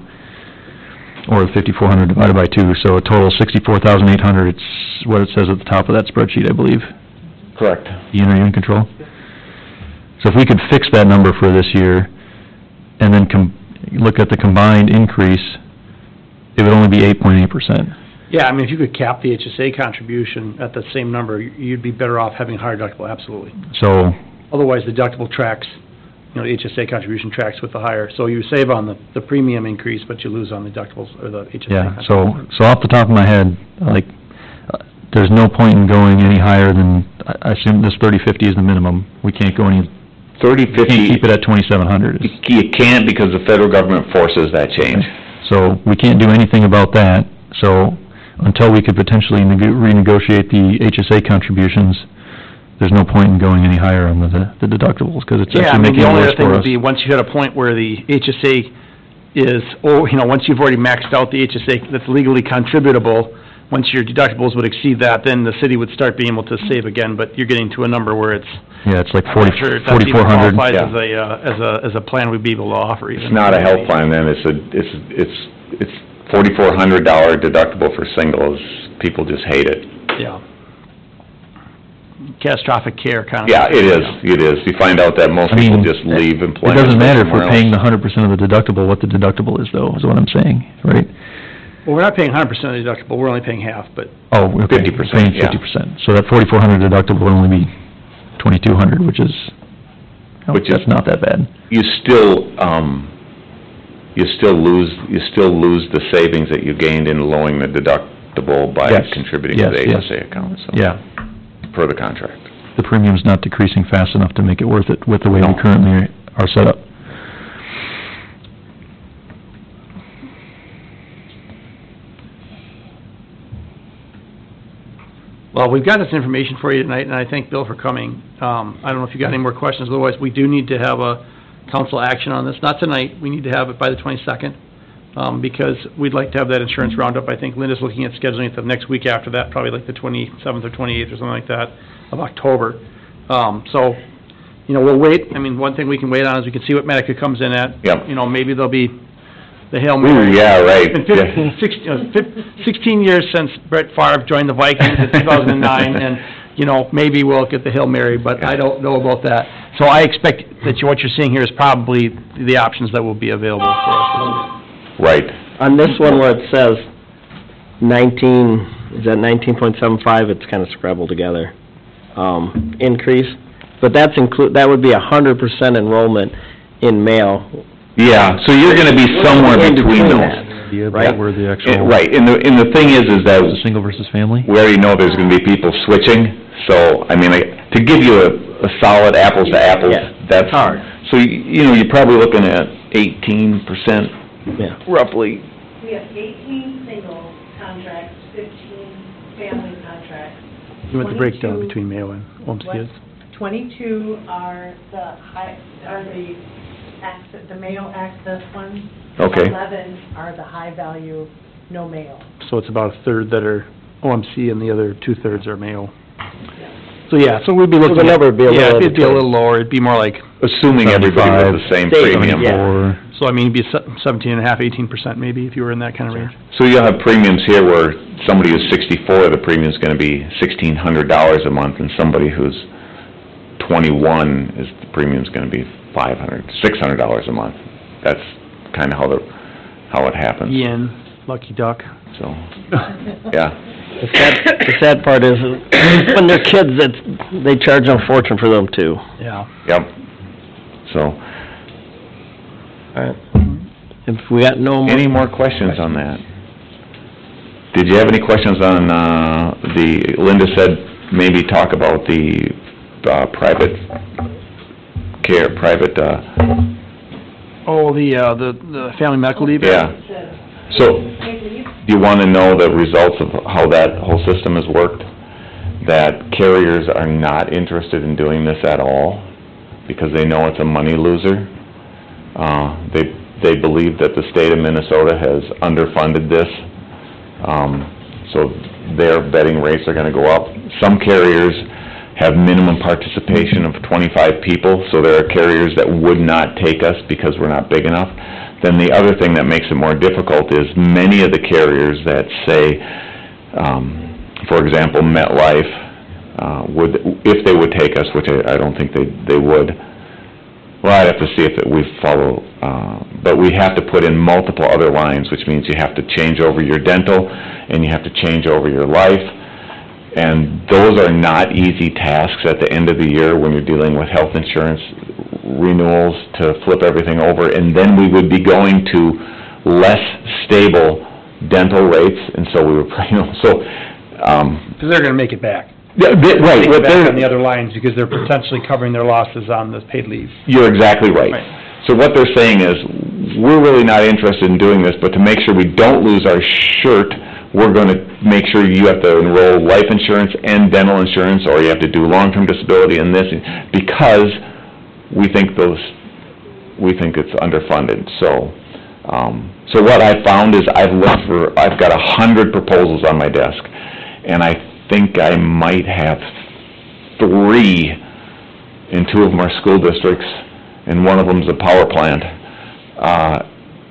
S4: or fifty-four hundred divided by two, so a total sixty-four thousand eight hundred, it's what it says at the top of that spreadsheet, I believe.
S10: correct.
S4: Ian, are you in control? So if we could fix that number for this year, and then com- look at the combined increase, it would only be eight point eight percent.
S5: Yeah, I mean, if you could cap the H S A contribution at the same number, you'd be better off having a higher deductible, absolutely.
S4: So,
S5: Otherwise, the deductible tracks, you know, the H S A contribution tracks with the higher, so you save on the, the premium increase, but you lose on the deductibles, or the H S A
S4: yeah,
S5: contribution.
S4: so, so off the top of my head, like, uh, there's no point in going any higher than, I I assume this thirty fifty is the minimum. We can't go any,
S10: Thirty,
S4: we can't
S10: fifty,
S4: keep it at twenty-seven hundred.
S10: you can't because the federal government forces that change.
S4: So, we can't do anything about that, so until we could potentially nego- renegotiate the H S A contributions, there's no point in going any higher on the, the deductibles, because it's
S5: Yeah, I
S4: actually
S5: mean,
S4: making
S5: the
S4: it
S5: only
S4: worse
S5: other thing
S4: for
S5: would
S4: us.
S5: be, once you hit a point where the H S A is, oh, you know, once you've already maxed out the H S A that's legally contributable, once your deductibles would exceed that, then the city would start being able to save again, but you're getting to a number where it's,
S4: Yeah, it's like
S5: I'm
S4: forty,
S5: not sure if that's even
S4: forty-four hundred.
S5: qualified
S10: yeah.
S5: as a, uh, as a, as a plan we'd be able to offer even.
S10: It's not a health plan then, it's a, it's, it's, it's forty-four hundred dollar deductible for singles, people just hate it.
S5: Yeah. Catastrophic care kind of.
S10: Yeah, it is, it is, you find out that most
S4: I mean,
S10: people just leave
S4: It
S10: employment.
S4: doesn't matter if
S10: somewhere
S4: we're paying
S10: else.
S4: the hundred percent of the deductible, what the deductible is though, is what I'm saying, right?
S5: Well, we're not paying one hundred percent of the deductible, we're only paying half, but,
S4: Oh, okay.
S10: fifty percent,
S4: Paying
S10: yeah.
S4: fifty percent. So that forty-four hundred deductible would only be twenty-two hundred, which is, oh,
S10: Which is-
S4: that's not that bad.
S10: You still, um, you still lose, you still lose the savings that you gained in lowering the deductible by
S4: Yes.
S10: contributing to
S4: Yes,
S10: the
S4: yes.
S10: H S A account, so.
S4: Yeah,
S10: Per the contract.
S4: the premium's not decreasing fast enough to make it worth it with the way we
S10: No.
S4: currently are set up.
S5: well, we've got this information for you tonight, and I thank Bill for coming. Um, I don't know if you got any more questions, otherwise, we do need to have a council action on this, not tonight, we need to have it by the twenty-second, um, because we'd like to have that insurance roundup. I think Linda's looking at scheduling it the next week after that, probably like the twenty-seventh or twenty-eighth or something like that of October. Um, so, you know, we'll wait. I mean, one thing we can wait on is we can see what Medica comes in at.
S10: Yep.
S5: You know, maybe there'll be the Hail
S10: Ooh,
S5: Mary.
S10: yeah, right.
S5: It's been fifteen, sixteen, uh, fif- sixteen years since Brett Favre joined the Vikings in two thousand nine, and, you know, maybe we'll get the Hail Mary, but I don't know about that. So I expect that you, what you're seeing here is probably the options that will be available for us.
S10: Right.
S1: On this one where it says nineteen, is that nineteen point seven five, it's kind of scrabbled together, um, increase, but that's include, that would be a hundred percent enrollment in mail.
S10: Yeah, so you're gonna be somewhere between those.
S4: Idea
S1: Right.
S4: about where the
S10: Eh,
S4: actual,
S10: Right, and the, and the thing is, is that
S4: single versus family?
S10: we already know there's gonna be people switching, so, I mean, like, to give you a, a solid apples to apples,
S1: Yeah,
S10: that's
S1: hard.
S10: So, you you know, you're probably looking at eighteen percent
S1: Yeah.
S10: roughly.
S11: We have eighteen single contracts, fifteen family contracts.
S5: You want the breakdown
S11: twenty-two
S5: between Mayo and Holmes
S11: What?
S5: kids?
S11: Twenty-two are the high, are the access, the Mayo access ones.
S10: Okay.
S11: Eleven are the high-value, no mail.
S5: So it's about a third that are O M C and the other two-thirds are Mayo. So, yeah, so we'd be looking
S1: the
S5: at...
S1: number would be a
S5: Yeah,
S1: little
S5: it'd be a
S1: over
S5: little lower, it'd be more like,
S10: Assuming everybody was the same
S1: State,
S10: premium.
S1: yeah.
S4: Or,
S5: so I mean, it'd be se- seventeen and a half, eighteen percent maybe, if you were in that kind of range.
S10: So you'll have premiums here where somebody who's sixty-four, the premium's gonna be sixteen hundred dollars a month, and somebody who's twenty-one, is, the premium's gonna be five hundred, six hundred dollars a month. That's kinda how the, how it happens,
S5: Ian, Lucky Duck.
S10: so, yeah.
S1: The sad, the sad part is, when they're kids, it's, they charge them a fortune for them too.
S5: Yeah.
S10: Yep. So,
S1: Alright. If we got no more...
S10: any more questions on that? Did you have any questions on, uh, the, Linda said maybe talk about the, uh, private care, private, uh,
S5: Oh, the, uh, the, the family medical leave?
S10: yeah. So, you want to know the results of how that whole system has worked? That carriers are not interested in doing this at all because they know it's a money loser. Uh, they, they believe that the state of Minnesota has underfunded this, um, so their betting rates are gonna go up. Some carriers have minimum participation of twenty-five people, so there are carriers that would not take us because we're not big enough. Then the other thing that makes it more difficult is many of the carriers that say, um, for example, MetLife, uh, would, if they would take us, which I, I don't think they, they would, well, I'd have to see if it, we follow, uh, but we have to put in multiple other lines, which means you have to change over your dental, and you have to change over your life, and those are not easy tasks at the end of the year when you're dealing with health insurance renewals to flip everything over, and then we would be going to less stable dental rates, and so we were, you know, so, um...
S5: Because they're gonna make it back.
S10: Yeah, they- right,
S5: Make
S10: what
S5: it back
S10: they're...
S5: on the other lines, because they're potentially covering their losses on the paid leave.
S10: You're exactly right.
S5: Right.
S10: So what they're saying is, we're really not interested in doing this, but to make sure we don't lose our shirt, we're gonna make sure you have to enroll life insurance and dental insurance, or you have to do long-term disability and this, because we think those, we think it's underfunded. So, um, so what I found is I've looked for, I've got a hundred proposals on my desk, and I think I might have three, and two of them are school districts, and one of them's a power plant. Uh,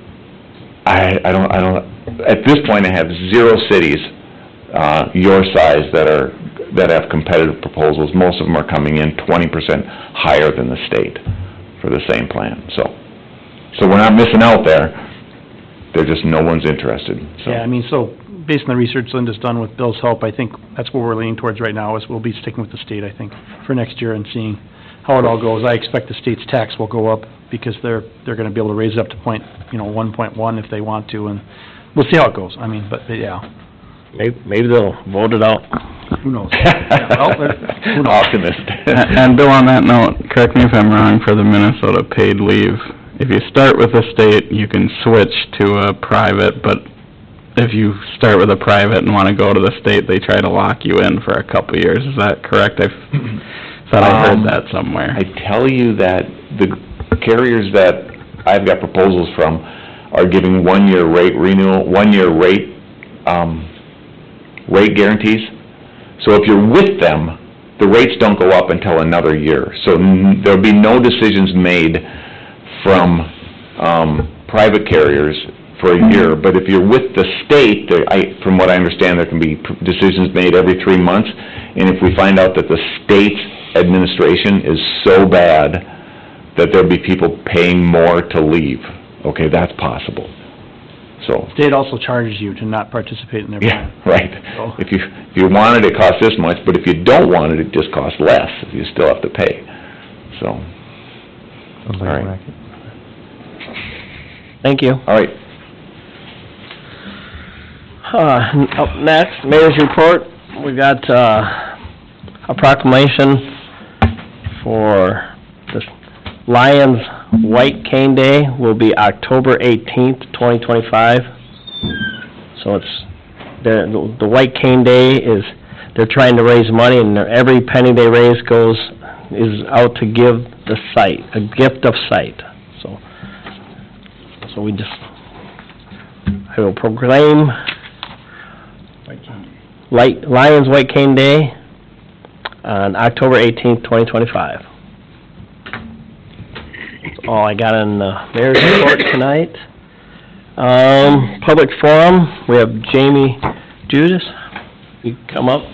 S10: I, I don't, I don't, at this point I have zero cities, uh, your size that are, that have competitive proposals. Most of them are coming in twenty percent higher than the state for the same plan, so. So we're not missing out there, they're just, no one's interested, so.
S5: Yeah, I mean, so, based on the research Linda's done with Bill's help, I think that's what we're leaning towards right now, is we'll be sticking with the state, I think, for next year and seeing how it all goes. I expect the state's tax will go up, because they're, they're gonna be able to raise it up to point, you know, one point one if they want to, and we'll see how it goes, I mean, but, yeah,
S1: Maybe, maybe they'll vote it out.
S5: who knows? Yeah, well, they're- who knows?
S10: Optimist.
S8: And Bill, on that note, correct me if I'm wrong, for the Minnesota paid leave, if you start with the state, you can switch to a private, but if you start with a private and wanna go to the state, they try to lock you in for a couple of years, is that correct? I thought I
S10: Um,
S8: heard that somewhere.
S10: I tell you that the carriers that I've got proposals from are giving one-year rate renewal, one-year rate, um, rate guarantees. So if you're with them, the rates don't go up until another year. So n- there'll be no decisions made from, um, private carriers for a year. But if you're with the state, there, I, from what I understand, there can be p- decisions made every three months. And if we find out that the state's administration is so bad that there'll be people paying more to leave, okay, that's possible. So,
S5: State also charges you to not participate in their
S10: yeah,
S5: plan.
S10: right.
S5: So-
S10: If you, if you want it, it costs this much, but if you don't want it, it just costs less. You still have to pay. So, all right.
S1: Thank you.
S10: All right.
S1: Uh, up next, Mayor's Report. We got, uh, a proclamation for the Lions White Cane Day will be October eighteenth, twenty twenty-five. So it's, the, the White Cane Day is, they're trying to raise money, and every penny they raise goes, is out to give the site, a gift of sight. So, so we just, I will proclaim Light, Lions White Cane Day on October eighteenth, twenty twenty-five. That's all I got on the mayor's report tonight. Um, public forum, we have Jamie Judas. You come up.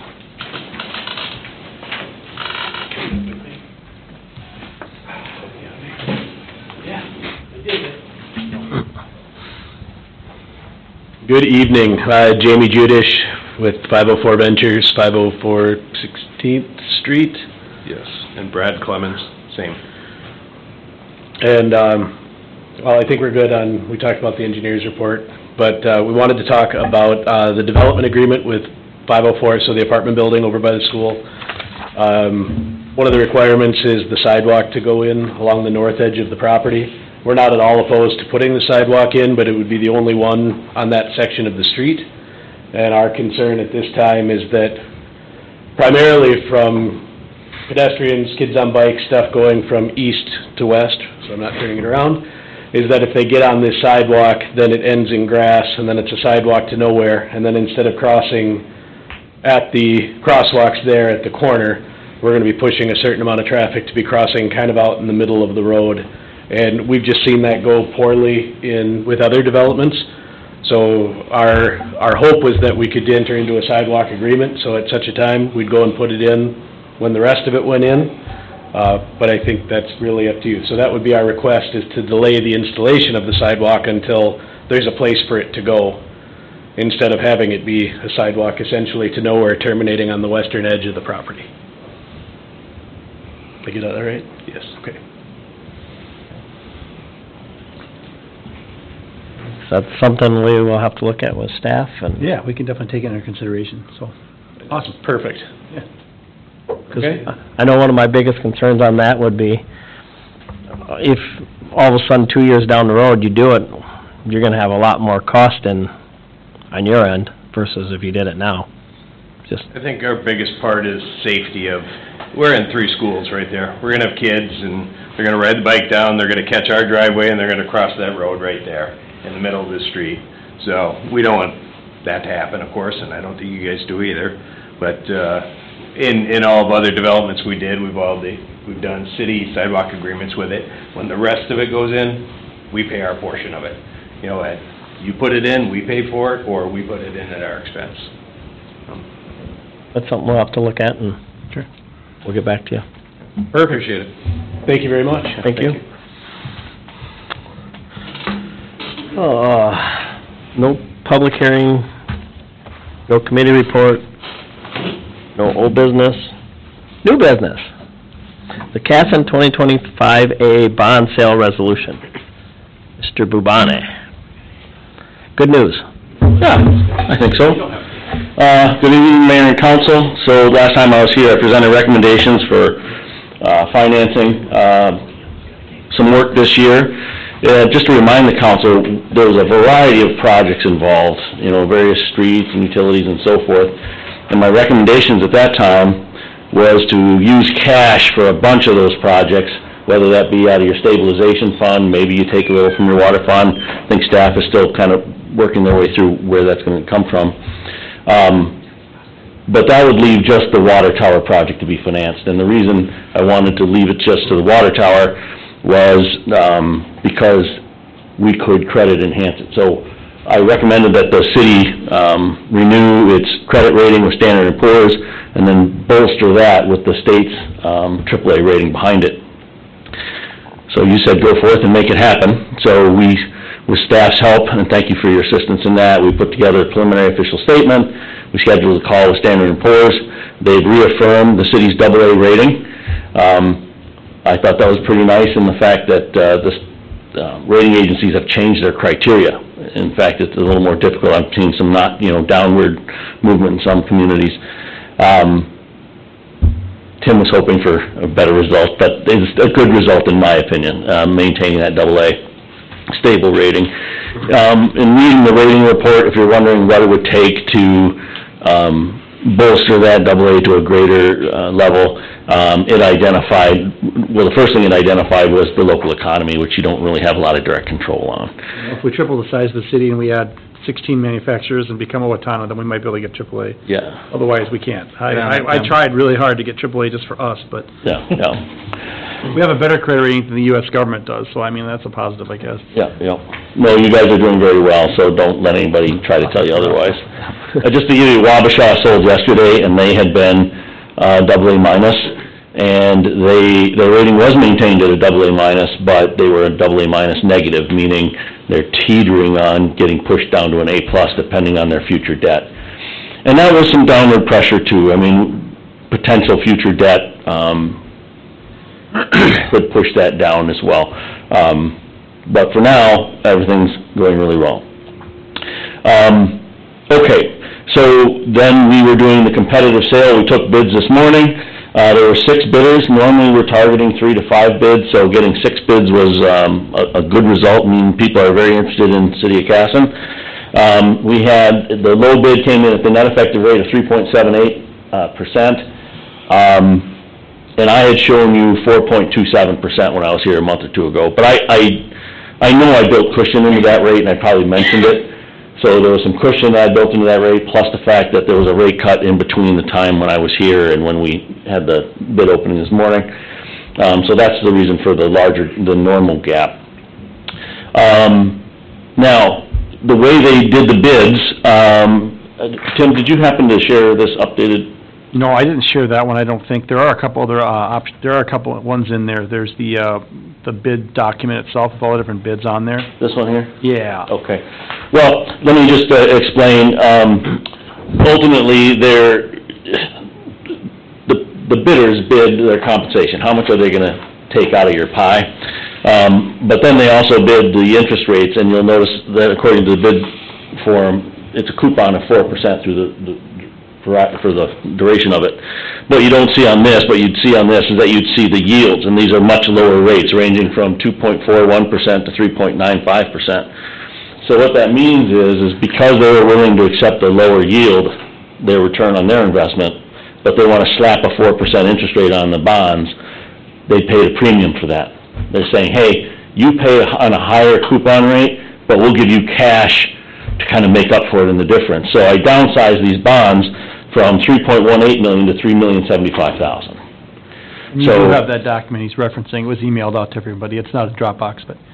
S12: Good evening, uh, Jamie Judish with five oh four Ventures, five oh four sixteenth Street.
S13: Yes, and Brad Clemens, same.
S12: And, um, well, I think we're good on, we talked about the engineer's report, but, uh, we wanted to talk about, uh, the development agreement with five oh four, so the apartment building over by the school. Um, one of the requirements is the sidewalk to go in along the north edge of the property. We're not at all opposed to putting the sidewalk in, but it would be the only one on that section of the street. And our concern at this time is that primarily from pedestrians, kids on bikes, stuff going from east to west, so I'm not turning it around, is that if they get on this sidewalk, then it ends in grass, and then it's a sidewalk to nowhere, and then instead of crossing at the crosswalks there at the corner, we're gonna be pushing a certain amount of traffic to be crossing kind of out in the middle of the road. And we've just seen that go poorly in, with other developments. So our, our hope was that we could enter into a sidewalk agreement, so at such a time, we'd go and put it in when the rest of it went in. Uh, but I think that's really up to you. So that would be our request, is to delay the installation of the sidewalk until there's a place for it to go, instead of having it be a sidewalk essentially to nowhere terminating on the western edge of the property. Did I get that right? Yes, okay.
S1: So that's something we will have to look at with staff and...
S5: Yeah, we can definitely take it under consideration, so, awesome.
S12: Perfect.
S5: Yeah.
S1: Because I know one of my biggest concerns on that would be, if all of a sudden, two years down the road, you do it, you're gonna have a lot more cost in, on your end, versus if you did it now. Just,
S13: I think our biggest part is safety of, we're in three schools right there. We're gonna have kids, and they're gonna ride the bike down, they're gonna catch our driveway, and they're gonna cross that road right there in the middle of the street. So, we don't want that to happen, of course, and I don't think you guys do either. But, uh, in, in all of other developments we did, we've all, the, we've done city sidewalk agreements with it. When the rest of it goes in, we pay our portion of it. You know, and you put it in, we pay for it, or we put it in at our expense.
S1: that's something we'll have to look at, and
S12: Sure.
S1: we'll get back to you.
S13: Appreciate it.
S12: Thank you very much.
S1: Thank you. Uh, no public hearing, no committee report, no old business, new business. The Casson twenty twenty-five A bond sale resolution. Mister Bubane. Good news.
S7: Yeah, I think so. Uh, good evening, Mayor and Council. So last time I was here, I presented recommendations for, uh, financing, uh, some work this year. Uh, just to remind the council, there was a variety of projects involved, you know, various streets and utilities and so forth. And my recommendations at that time was to use cash for a bunch of those projects, whether that be out of your stabilization fund, maybe you take a little from your water fund. I think staff is still kind of working their way through where that's going to come from. Um, but that would leave just the water tower project to be financed. And the reason I wanted to leave it just to the water tower was um, because we could credit enhance it. So I recommended that the city, um, renew its credit rating with Standard and Poor's, and then bolster that with the state's, um, triple A rating behind it. So you said go forth and make it happen. So we, with staff's help, and thank you for your assistance in that, we put together a preliminary official statement. We scheduled a call with Standard and Poor's. They've reaffirmed the city's double A rating. Um, I thought that was pretty nice in the fact that, uh, the, uh, rating agencies have changed their criteria. In fact, it's a little more difficult. I'm seeing some not, you know, downward movement in some communities. Um, Tim was hoping for a better result, but it's a good result in my opinion, uh, maintaining that double A stable rating. Um, in reading the rating report, if you're wondering what it would take to, um, bolster that double A to a greater, uh, level, um, it identified, well, the first thing it identified was the local economy, which you don't really have a lot of direct control on.
S5: If we triple the size of the city and we add sixteen manufacturers and become Owatonna, then we might be able to get triple A.
S7: Yeah.
S5: Otherwise, we can't. I,
S3: Yeah.
S5: I, I tried really hard to get triple A just for us, but
S7: Yeah, yeah.
S5: we have a better credit rating than the U S government does, so I mean, that's a positive, I guess.
S7: Yeah, yeah. No, you guys are doing very well, so don't let anybody try to tell you otherwise. Uh, just to give you, Wabasha sold yesterday, and they had been, uh, double A minus, and they, their rating was maintained at a double A minus, but they were a double A minus negative, meaning they're teetering on getting pushed down to an A plus depending on their future debt. And that was some downward pressure too. I mean, potential future debt, um, could push that down as well. Um, but for now, everything's going really well. Um, okay, so then we were doing the competitive sale. We took bids this morning. Uh, there were six bidders. Normally, we're targeting three to five bids, so getting six bids was, um, a, a good result, meaning people are very interested in City of Casson. Um, we had, the low bid came in at the net effective rate of three point seven eight, uh, percent. Um, and I had shown you four point two seven percent when I was here a month or two ago. But I, I, I know I built cushion into that rate, and I probably mentioned it. So there was some cushion that I built into that rate, plus the fact that there was a rate cut in between the time when I was here and when we had the bid opening this morning. Um, so that's the reason for the larger, the normal gap. Um, now, the way they did the bids, um, Tim, did you happen to share this updated?
S5: No, I didn't share that one, I don't think. There are a couple other, uh, op- there are a couple of ones in there. There's the, uh, the bid document itself with all the different bids on there.
S7: This one here?
S5: Yeah.
S7: Okay. Well, let me just uh, explain. Um, ultimately, they're, the, the bidders bid their compensation. How much are they gonna take out of your pie? Um, but then they also bid the interest rates, and you'll notice that according to the bid form, it's a coupon of four percent through the, the for the duration of it. What you don't see on this, what you'd see on this is that you'd see the yields, and these are much lower rates, ranging from two point four one percent to three point nine five percent. So what that means is, is because they were willing to accept a lower yield, their return on their investment, but they want to slap a four percent interest rate on the bonds, they paid a premium for that. They're saying, hey, you pay on a higher coupon rate, but we'll give you cash to kind of make up for it in the difference. So I downsized these bonds from three point one eight million to three million seventy-five thousand.
S5: And you do have that document he's referencing. It was emailed out to everybody. It's not a Dropbox, but...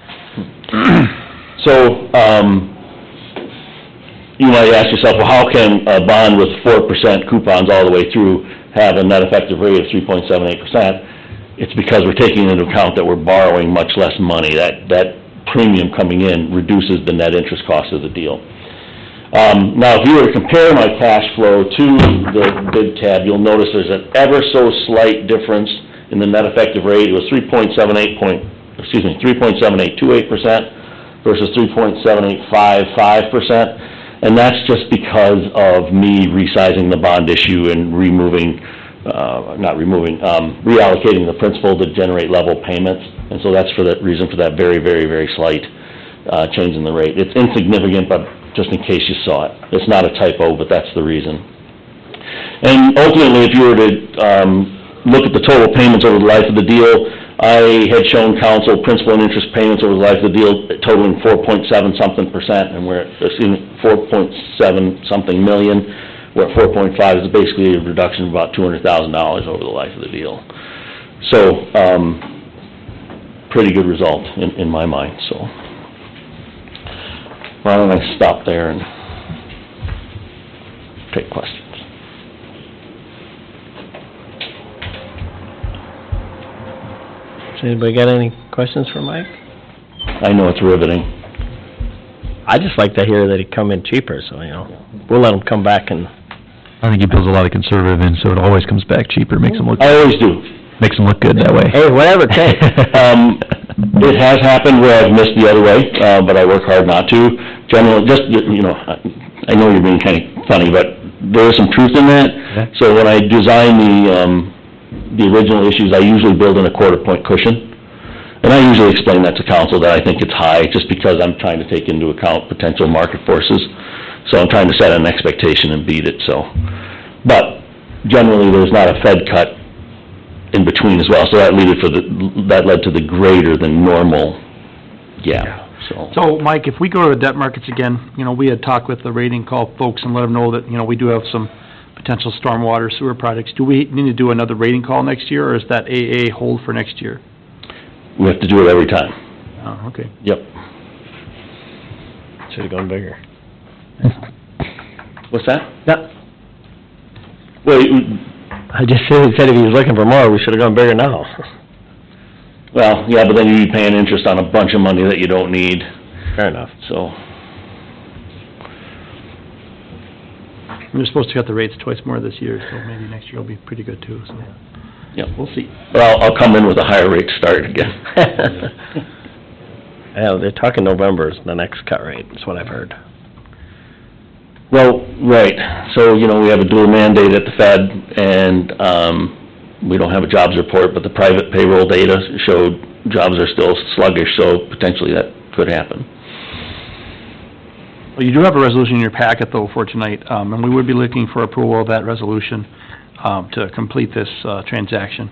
S7: So, um, you might ask yourself, well, how can a bond with four percent coupons all the way through have a net effective rate of three point seven eight percent? It's because we're taking into account that we're borrowing much less money. That, that premium coming in reduces the net interest cost of the deal. Um, now, if you were to compare my cash flow to the bid tab, you'll notice there's an ever so slight difference in the net effective rate. It was three point seven eight point, excuse me, three point seven eight two eight percent versus three point seven eight five five percent, and that's just because of me resizing the bond issue and removing, uh, not removing, um, reallocating the principal to generate level payments, and so that's for that reason, for that very, very, very slight uh, change in the rate. It's insignificant, but just in case you saw it. It's not a typo, but that's the reason. And ultimately, if you were to um, look at the total payments over the life of the deal, I had shown council principal and interest payments over the life of the deal totaling four point seven something percent, and we're, excuse me, four point seven something million. We're at four point five, is basically a reduction of about two hundred thousand dollars over the life of the deal. So, um, pretty good result in, in my mind, so. Why don't I stop there and take questions?
S1: Does anybody got any questions for Mike?
S7: I know it's riveting.
S1: I'd just like to hear that he come in cheaper, so, you know, we'll let him come back and...
S4: I think he builds a lot of conservative in, so it always comes back cheaper, makes him look,
S7: I always do.
S4: makes him look good that way.
S1: Hey, whatever it takes.
S7: Um, it has happened where I've missed the other way, uh, but I work hard not to. Generally, just, you know, I I know you're being kind of funny, but there is some truth in that. So when I design the, um, the original issues, I usually build in a quarter point cushion. And I usually explain that to council, that I think it's high, just because I'm trying to take into account potential market forces. So I'm trying to set an expectation and beat it, so. But generally, there's not a Fed cut in between as well, so that led for the, that led to the greater than normal gap, so.
S5: So, Mike, if we go to the debt markets again, you know, we had talked with the rating call folks and let them know that, you know, we do have some potential stormwater sewer projects. Do we need to do another rating call next year, or is that A A hold for next year?
S7: We have to do it every time.
S5: Oh, okay.
S7: Yep.
S1: Should've gone bigger.
S7: What's that?
S1: No,
S7: Well, you-
S1: I just said said if he was looking for more, we should've gone bigger now.
S7: well, yeah, but then you'd be paying interest on a bunch of money that you don't need,
S1: Fair enough.
S7: so.
S5: We're supposed to cut the rates twice more this year, so maybe next year will be pretty good too, so.
S7: Yep.
S5: We'll see.
S7: But I'll, I'll come in with a higher rate to start again.
S1: Yeah, they're talking November is the next cut rate, that's what I've heard.
S7: Well, right, so, you know, we have a dual mandate at the Fed, and, um, we don't have a jobs report, but the private payroll data showed jobs are still sluggish, so potentially that could happen.
S5: Well, you do have a resolution in your packet, though, for tonight, um, and we would be looking for approval of that resolution, um, to complete this, uh, transaction.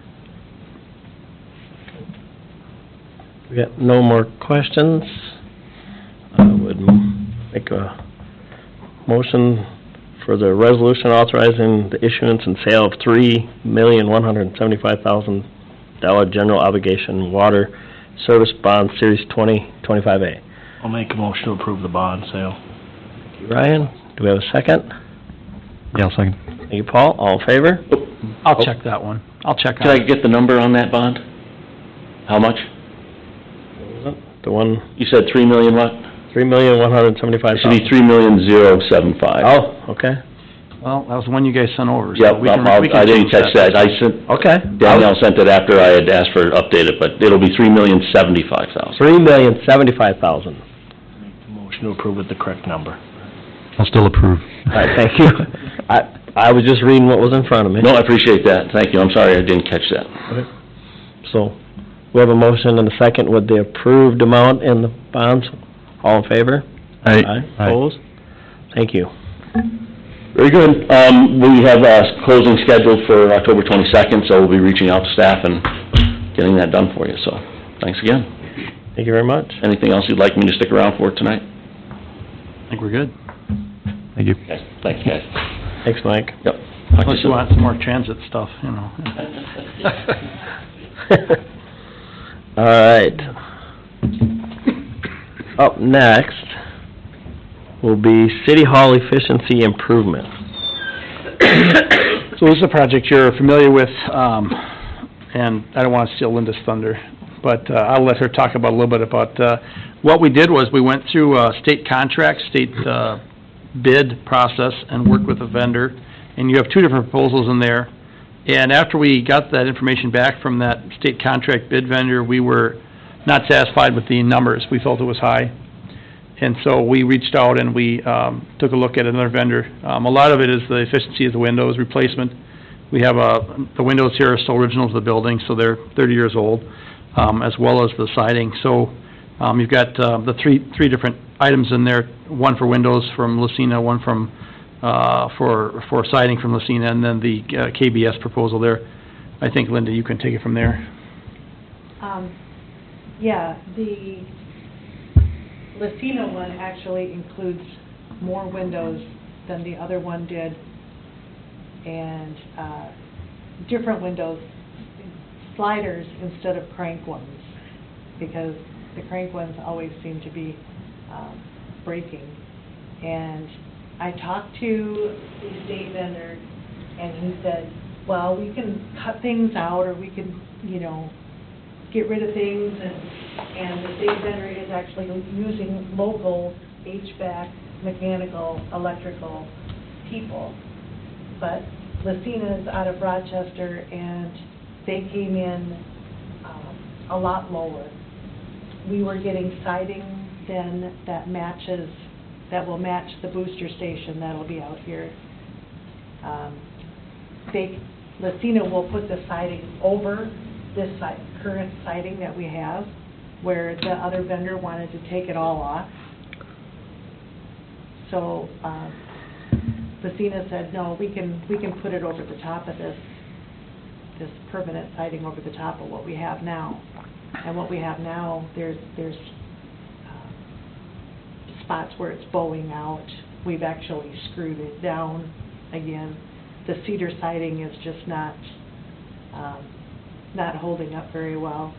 S1: We got no more questions. I would m- make a motion for the resolution authorizing the issuance and sale of three million, one hundred and seventy-five thousand dollar general obligation water service bond series twenty twenty-five A.
S3: I'll make a motion to approve the bond sale.
S1: Thank you, Ryan. Do we have a second?
S4: Yeah, I'll second.
S1: Thank you, Paul. All in favor?
S5: I'll check that one. I'll check on
S7: Can I
S5: it.
S7: get the number on that bond? How much?
S1: The one,
S7: You said three million what?
S1: three million, one hundred and seventy-five
S7: It should
S1: thousand.
S7: be three million, zero, seven five.
S1: Oh, okay.
S5: Well, that was the one you guys sent over, so
S7: Yep,
S5: we can,
S7: I'll-
S5: we can
S7: I didn't
S5: change
S7: catch that, I sent,
S1: Okay.
S7: Danielle sent it after I had asked for it updated, but it'll be three million, seventy-five thousand.
S1: Three million, seventy-five thousand.
S3: Motion to approve with the correct number.
S4: I'll still approve.
S1: All right, thank you. I, I was just reading what was in front of me.
S7: No, I appreciate that, thank you, I'm sorry I didn't catch that.
S1: So, we have a motion and a second with the approved amount in the bonds. All in favor?
S4: Aye.
S1: Aye. Opposed? Thank you.
S7: Very good. Um, we have a closing scheduled for October twenty-second, so we'll be reaching out to staff and getting that done for you, so, thanks again.
S1: Thank you very much.
S7: Anything else you'd like me to stick around for tonight?
S5: I think we're good.
S4: Thank you.
S7: Okay, thanks, guys.
S1: Thanks, Mike.
S7: Yep.
S5: Unless you want some more transit stuff, you know.
S1: All right. Up next will be City Hall efficiency improvement.
S5: So this is a project you're familiar with, um, and I don't want to steal Linda's thunder, but uh, I'll let her talk about a little bit about, uh, what we did was we went through a state contract, state uh, bid process, and worked with a vendor, and you have two different proposals in there. And after we got that information back from that state contract bid vendor, we were not satisfied with the numbers. We felt it was high. And so we reached out and we um, took a look at another vendor. Um, a lot of it is the efficiency of the windows replacement. We have uh, the windows here are still original to the building, so they're thirty years old, um, as well as the siding. So um, you've got uh, the three three different items in there, one for windows from Lucina, one from uh, for for siding from Lucina, and then the uh, K B S proposal there. I think, Linda, you can take it from there.
S11: Um, yeah, the Lucina one actually includes more windows than the other one did, and uh, different windows, sliders instead of crank ones, because the crank ones always seem to be um, breaking. And I talked to the state vendor, and he said, well, we can cut things out, or we can, you know, get rid of things, and, and the state vendor is actually using local H V A C, mechanical, electrical people. But Lucina's out of Rochester, and they came in um, a lot lower. We were getting siding then that matches, that will match the booster station that'll be out here. Um, they, Lucina will put the siding over this si- current siding that we have, where the other vendor wanted to take it all off. So, um, Lucina said, no, we can, we can put it over the top of this, this permanent siding over the top of what we have now. And what we have now, there's, there's uh, spots where it's bowing out. We've actually screwed it down again. The cedar siding is just not, um, not holding up very well.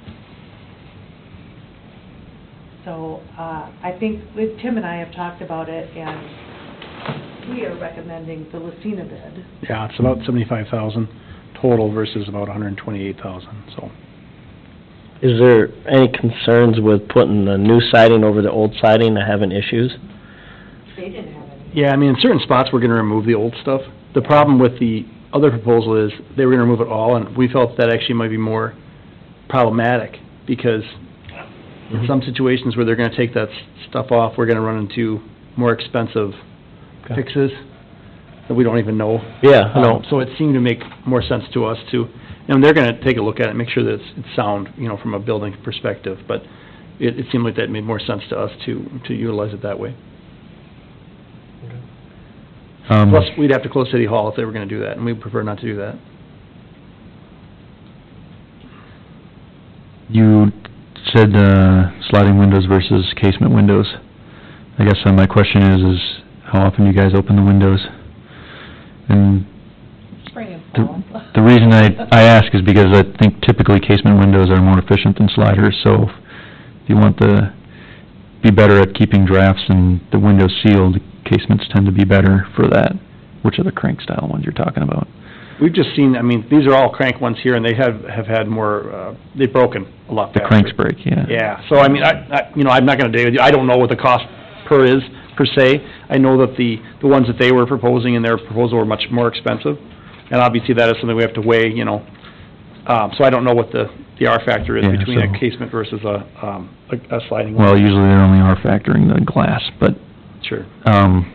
S11: So, uh, I think with Tim and I have talked about it, and we are recommending the Lucina bid.
S5: Yeah, it's about seventy-five thousand total versus about one hundred twenty-eight thousand, so.
S1: Is there any concerns with putting the new siding over the old siding and having issues?
S11: They didn't have any.
S5: Yeah, I mean, in certain spots, we're gonna remove the old stuff. The problem with the other proposal is they were gonna remove it all, and we felt that actually might be more problematic, because in some situations where they're gonna take that s- stuff off, we're gonna run into more expensive fixes that we don't even know.
S1: Yeah, I know.
S5: Um, So it seemed to make more sense to us to, and they're gonna take a look at it, make sure that it's, it's sound, you know, from a building perspective, but it, it seemed like that made more sense to us to, to utilize it that way.
S4: Um,
S5: Plus, we'd have to close City Hall if they were gonna do that, and we prefer not to do that.
S4: You said, uh, sliding windows versus casement windows. I guess uh, my question is, is how often you guys open the windows? And
S11: Spring and
S4: the,
S11: fall.
S4: the reason I, I ask is because I think typically casement windows are more efficient than sliders, so if you want the, be better at keeping drafts and the windows sealed, casements tend to be better for that. Which are the crank style ones you're talking about?
S5: We've just seen, I mean, these are all crank ones here, and they have, have had more, uh, they've broken a lot
S4: The
S5: faster.
S4: cranks break, yeah.
S5: Yeah, so I mean, I, I, you know, I'm not gonna dare with you, I don't know what the cost per is, per se. I know that the, the ones that they were proposing in their proposal were much more expensive, and obviously that is something we have to weigh, you know. Um, so I don't know what the, the R factor is
S4: Yeah,
S5: between a
S4: so-
S5: casement versus a, um, a, a sliding one.
S4: Well, usually they're only R factoring the glass, but,
S5: Sure.
S4: um,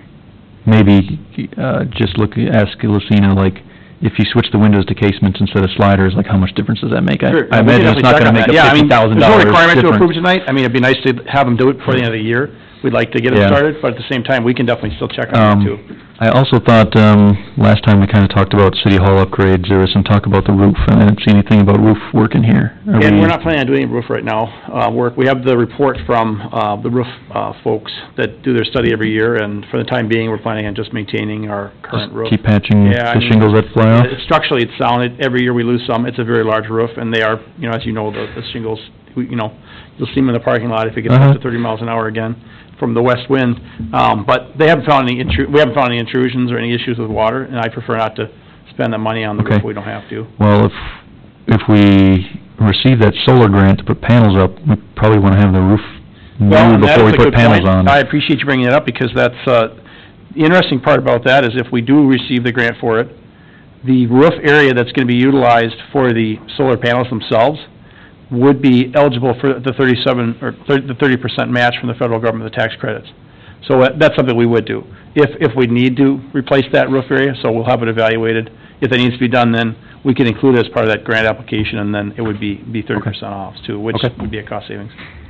S4: maybe, uh, just look, ask Lucina, like, if you switch the windows to casements instead of sliders, like, how much difference does that make? I
S5: Sure.
S4: I
S5: We can
S4: imagine it's not
S5: definitely
S4: gonna
S5: check on
S4: make
S5: that.
S4: a fifty thousand dollars
S5: Yeah, I mean, there's no requirement to
S4: difference.
S5: approve tonight. I mean, it'd be nice to have them do it before the end of the year. We'd like to get it
S4: Yeah.
S5: started, but at the same time, we can definitely still check on
S4: Um,
S5: it too.
S4: I also thought, um, last time we kinda talked about City Hall upgrades, there was some talk about the roof, and I didn't see anything about roof work in here. Are
S5: And
S4: we-
S5: we're not planning on doing any roof right now, uh, work. We have the report from, uh, the roof, uh, folks that do their study every year, and for the time being, we're planning on just maintaining our current
S4: Just
S5: roof.
S4: keep patching
S5: Yeah, I
S4: the
S5: mean,
S4: shingles that fly off?
S5: Uh, Structurally, it's sound. It- Every year we lose some. It's a very large roof, and they are, you know, as you know, the, the shingles, we, you know, you'll see them in the parking lot if it gets
S4: Uh-huh.
S5: up to thirty miles an hour again from the west wind. Um, but they haven't found any intru, we haven't found any intrusions or any issues with water, and I prefer not to spend the money on the roof
S4: Okay.
S5: if we don't have to.
S4: Well, if, if we receive that solar grant to put panels up, we probably wanna have the roof
S5: Well,
S4: new
S5: and that
S4: before
S5: is
S4: we
S5: a
S4: put
S5: good
S4: panels
S5: point.
S4: on.
S5: I appreciate you bringing it up, because that's, uh, the interesting part about that is if we do receive the grant for it, the roof area that's gonna be utilized for the solar panels themselves would be eligible for the thirty-seven, or thir- the thirty percent match from the federal government, the tax credits. So that- that's something we would do, if, if we need to replace that roof area, so we'll have it evaluated. If that needs to be done, then we can include it as part of that grant application, and then it would be, be thirty percent off too, which
S4: Okay.
S5: would be a cost savings.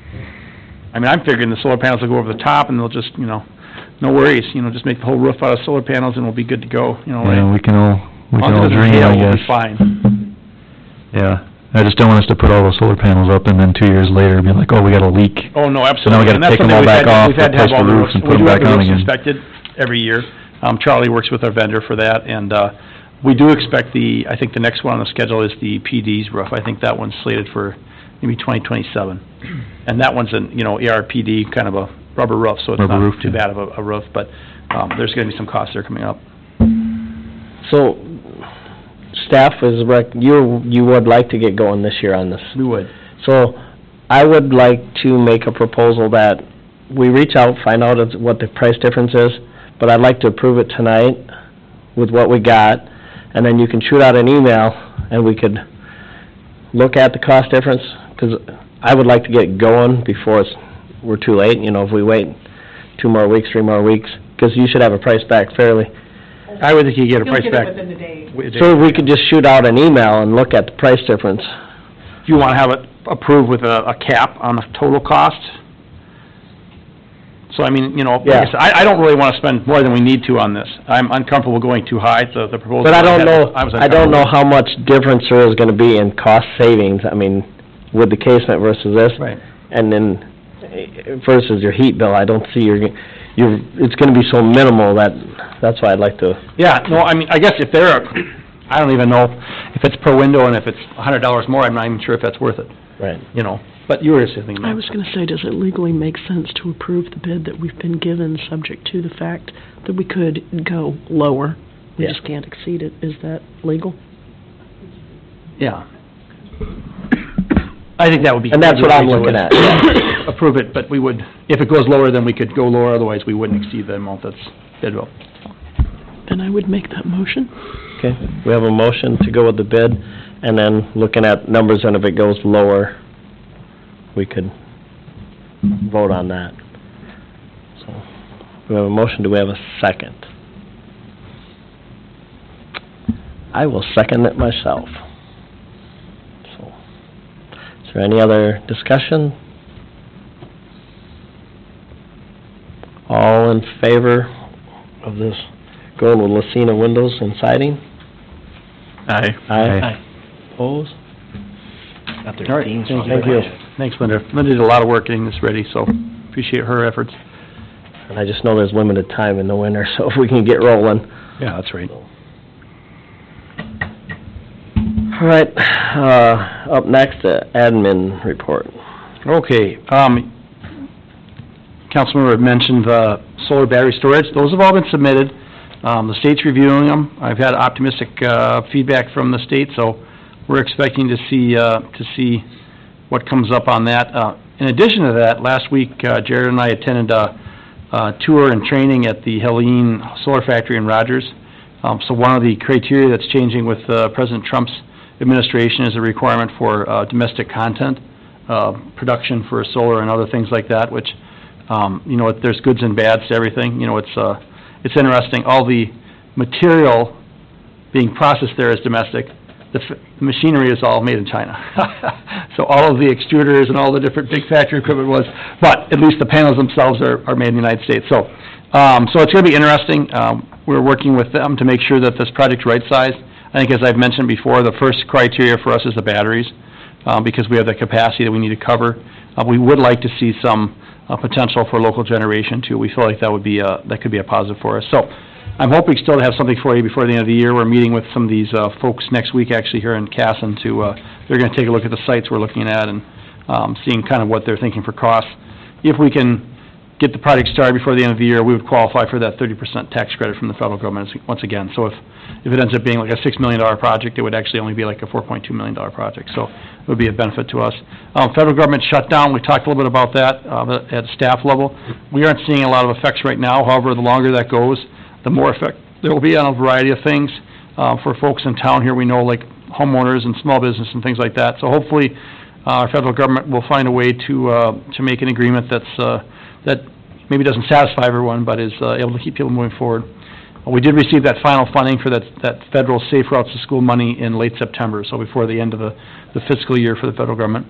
S5: I mean, I'm figuring the solar panels will go over the top, and they'll just, you know, no worries, you know, just make the whole roof out of solar panels, and we'll be good to go, you know, right?
S4: Yeah, we can all, we
S5: As
S4: can
S5: long
S4: all
S5: as it doesn't
S4: dream,
S5: hail,
S4: I
S5: we'll
S4: guess.
S5: be fine.
S4: Yeah, I just don't want us to put all the solar panels up and then two years later be like, oh, we got a leak.
S5: Oh, no,
S4: So now
S5: absolutely.
S4: we gotta
S5: And that's
S4: take them
S5: something
S4: all
S5: we've
S4: back
S5: had to-
S4: off,
S5: we've had to
S4: replace
S5: have all
S4: the
S5: the
S4: roofs and
S5: roofs-
S4: put them back on
S5: We do have the
S4: again.
S5: roofs inspected every year. Um, Charlie works with our vendor for that, and, uh, we do expect the, I think the next one on the schedule is the P D's roof. I think that one's slated for maybe twenty twenty-seven. And that one's an, you know, A R P D, kind of a rubber roof, so it's
S4: Rubber
S5: not
S4: roof,
S5: too
S4: yeah.
S5: bad of a, a roof, but, um, there's gonna be some costs there coming up.
S1: So, staff is rec, you, you would like to get going this year on this?
S5: We would.
S1: So, I would like to make a proposal that we reach out, find out is- what the price difference is, but I'd like to approve it tonight with what we got, and then you can shoot out an email, and we could look at the cost difference, because I would like to get going before it's, we're too late, you know, if we wait two more weeks, three more weeks, because you should have a price back fairly.
S5: I would think you get a price
S11: You'll
S5: back.
S11: get it within the day.
S5: wi- day.
S1: So we could just shoot out an email and look at the price difference.
S5: Do you wanna have it approved with a, a cap on the total cost? So, I mean, you know, like I
S1: Yeah.
S5: said, I, I don't really wanna spend more than we need to on this. I'm uncomfortable going too high, the, the proposal.
S1: But I don't
S5: had
S1: know,
S5: was- I was
S1: I don't know
S5: uncomfortable.
S1: how much difference there is gonna be in cost savings, I mean, with the casement versus this.
S5: Right.
S1: And then eh, versus your heat bill, I don't see your, your, it's gonna be so minimal that, that's why I'd like to,
S5: Yeah, no, I mean, I guess if they're, a- I don't even know if it's per window, and if it's a hundred dollars more, I'm not even sure if that's worth it,
S1: right.
S5: you know, but you were just thinking.
S9: I was gonna say, does it legally make sense to approve the bid that we've been given, subject to the fact that we could go lower? We
S1: Yeah.
S9: just can't exceed it. Is that legal?
S5: Yeah. I think that would be.
S1: And that's what I'm looking at, yeah.
S5: Approve it, but we would, if it goes lower, then we could go lower, otherwise we wouldn't exceed the amount that's bid up.
S9: Then I would make that motion.
S1: Okay, we have a motion to go with the bid, and then looking at numbers, and if it goes lower, we could vote on that. So, we have a motion, do we have a second? I will second it myself. So, is there any other discussion? All in favor of this, going with Lucina Windows and Siding?
S8: Aye.
S1: Aye. Opposed?
S3: Got their
S5: All right,
S3: teams
S5: thank
S3: on
S5: you.
S1: Thank you.
S5: Thanks, Linda. Linda did a lot of work getting this ready, so appreciate her efforts.
S1: And I just know there's limited time in the winter, so if we can get rolling.
S5: Yeah, that's right.
S1: All right, uh, up next, uh, admin report.
S5: Okay, um, Councilmember had mentioned the solar battery storage. Those have all been submitted. Um, the state's reviewing them. I've had optimistic, uh, feedback from the state, so we're expecting to see, uh, to see what comes up on that. Uh, in addition to that, last week, uh, Jared and I attended a, a tour and training at the Helene Solar Factory in Rogers. Um, so one of the criteria that's changing with, uh, President Trump's administration is a requirement for, uh, domestic content, uh, production for solar and other things like that, which, um, you know, there's goods and bads to everything. You know, it's, uh, it's interesting. All the material being processed there is domestic. The f- machinery is all made in China. So all of the extruders and all the different big factory equipment was, but at least the panels themselves are, are made in the United States. So, um, so it's gonna be interesting. Um, we're working with them to make sure that this project's right-sized. I think, as I've mentioned before, the first criteria for us is the batteries, um, because we have the capacity that we need to cover. Uh, we would like to see some, uh, potential for local generation too. We feel like that would be, uh, that could be a positive for us. So, I'm hoping still to have something for you before the end of the year. We're meeting with some of these, uh, folks next week, actually, here in Casson to, uh, they're gonna take a look at the sites we're looking at and, um, seeing kind of what they're thinking for costs. If we can get the project started before the end of the year, we would qualify for that thirty percent tax credit from the federal government once again. So if, if it ends up being like a six million dollar project, it would actually only be like a four point two million dollar project. So it would be a benefit to us. Um, federal government shutdown, we talked a little bit about that, uh, at staff level. We aren't seeing a lot of effects right now. However, the longer that goes, the more effect there will be on a variety of things, uh, for folks in town here. We know, like homeowners and small business and things like that. So hopefully, uh, our federal government will find a way to, uh, to make an agreement that's, uh, that maybe doesn't satisfy everyone, but is, uh, able to keep people moving forward. Uh, We did receive that final funding for that, that federal Safe Routes to School money in late September, so before the end of the, the fiscal year for the federal government.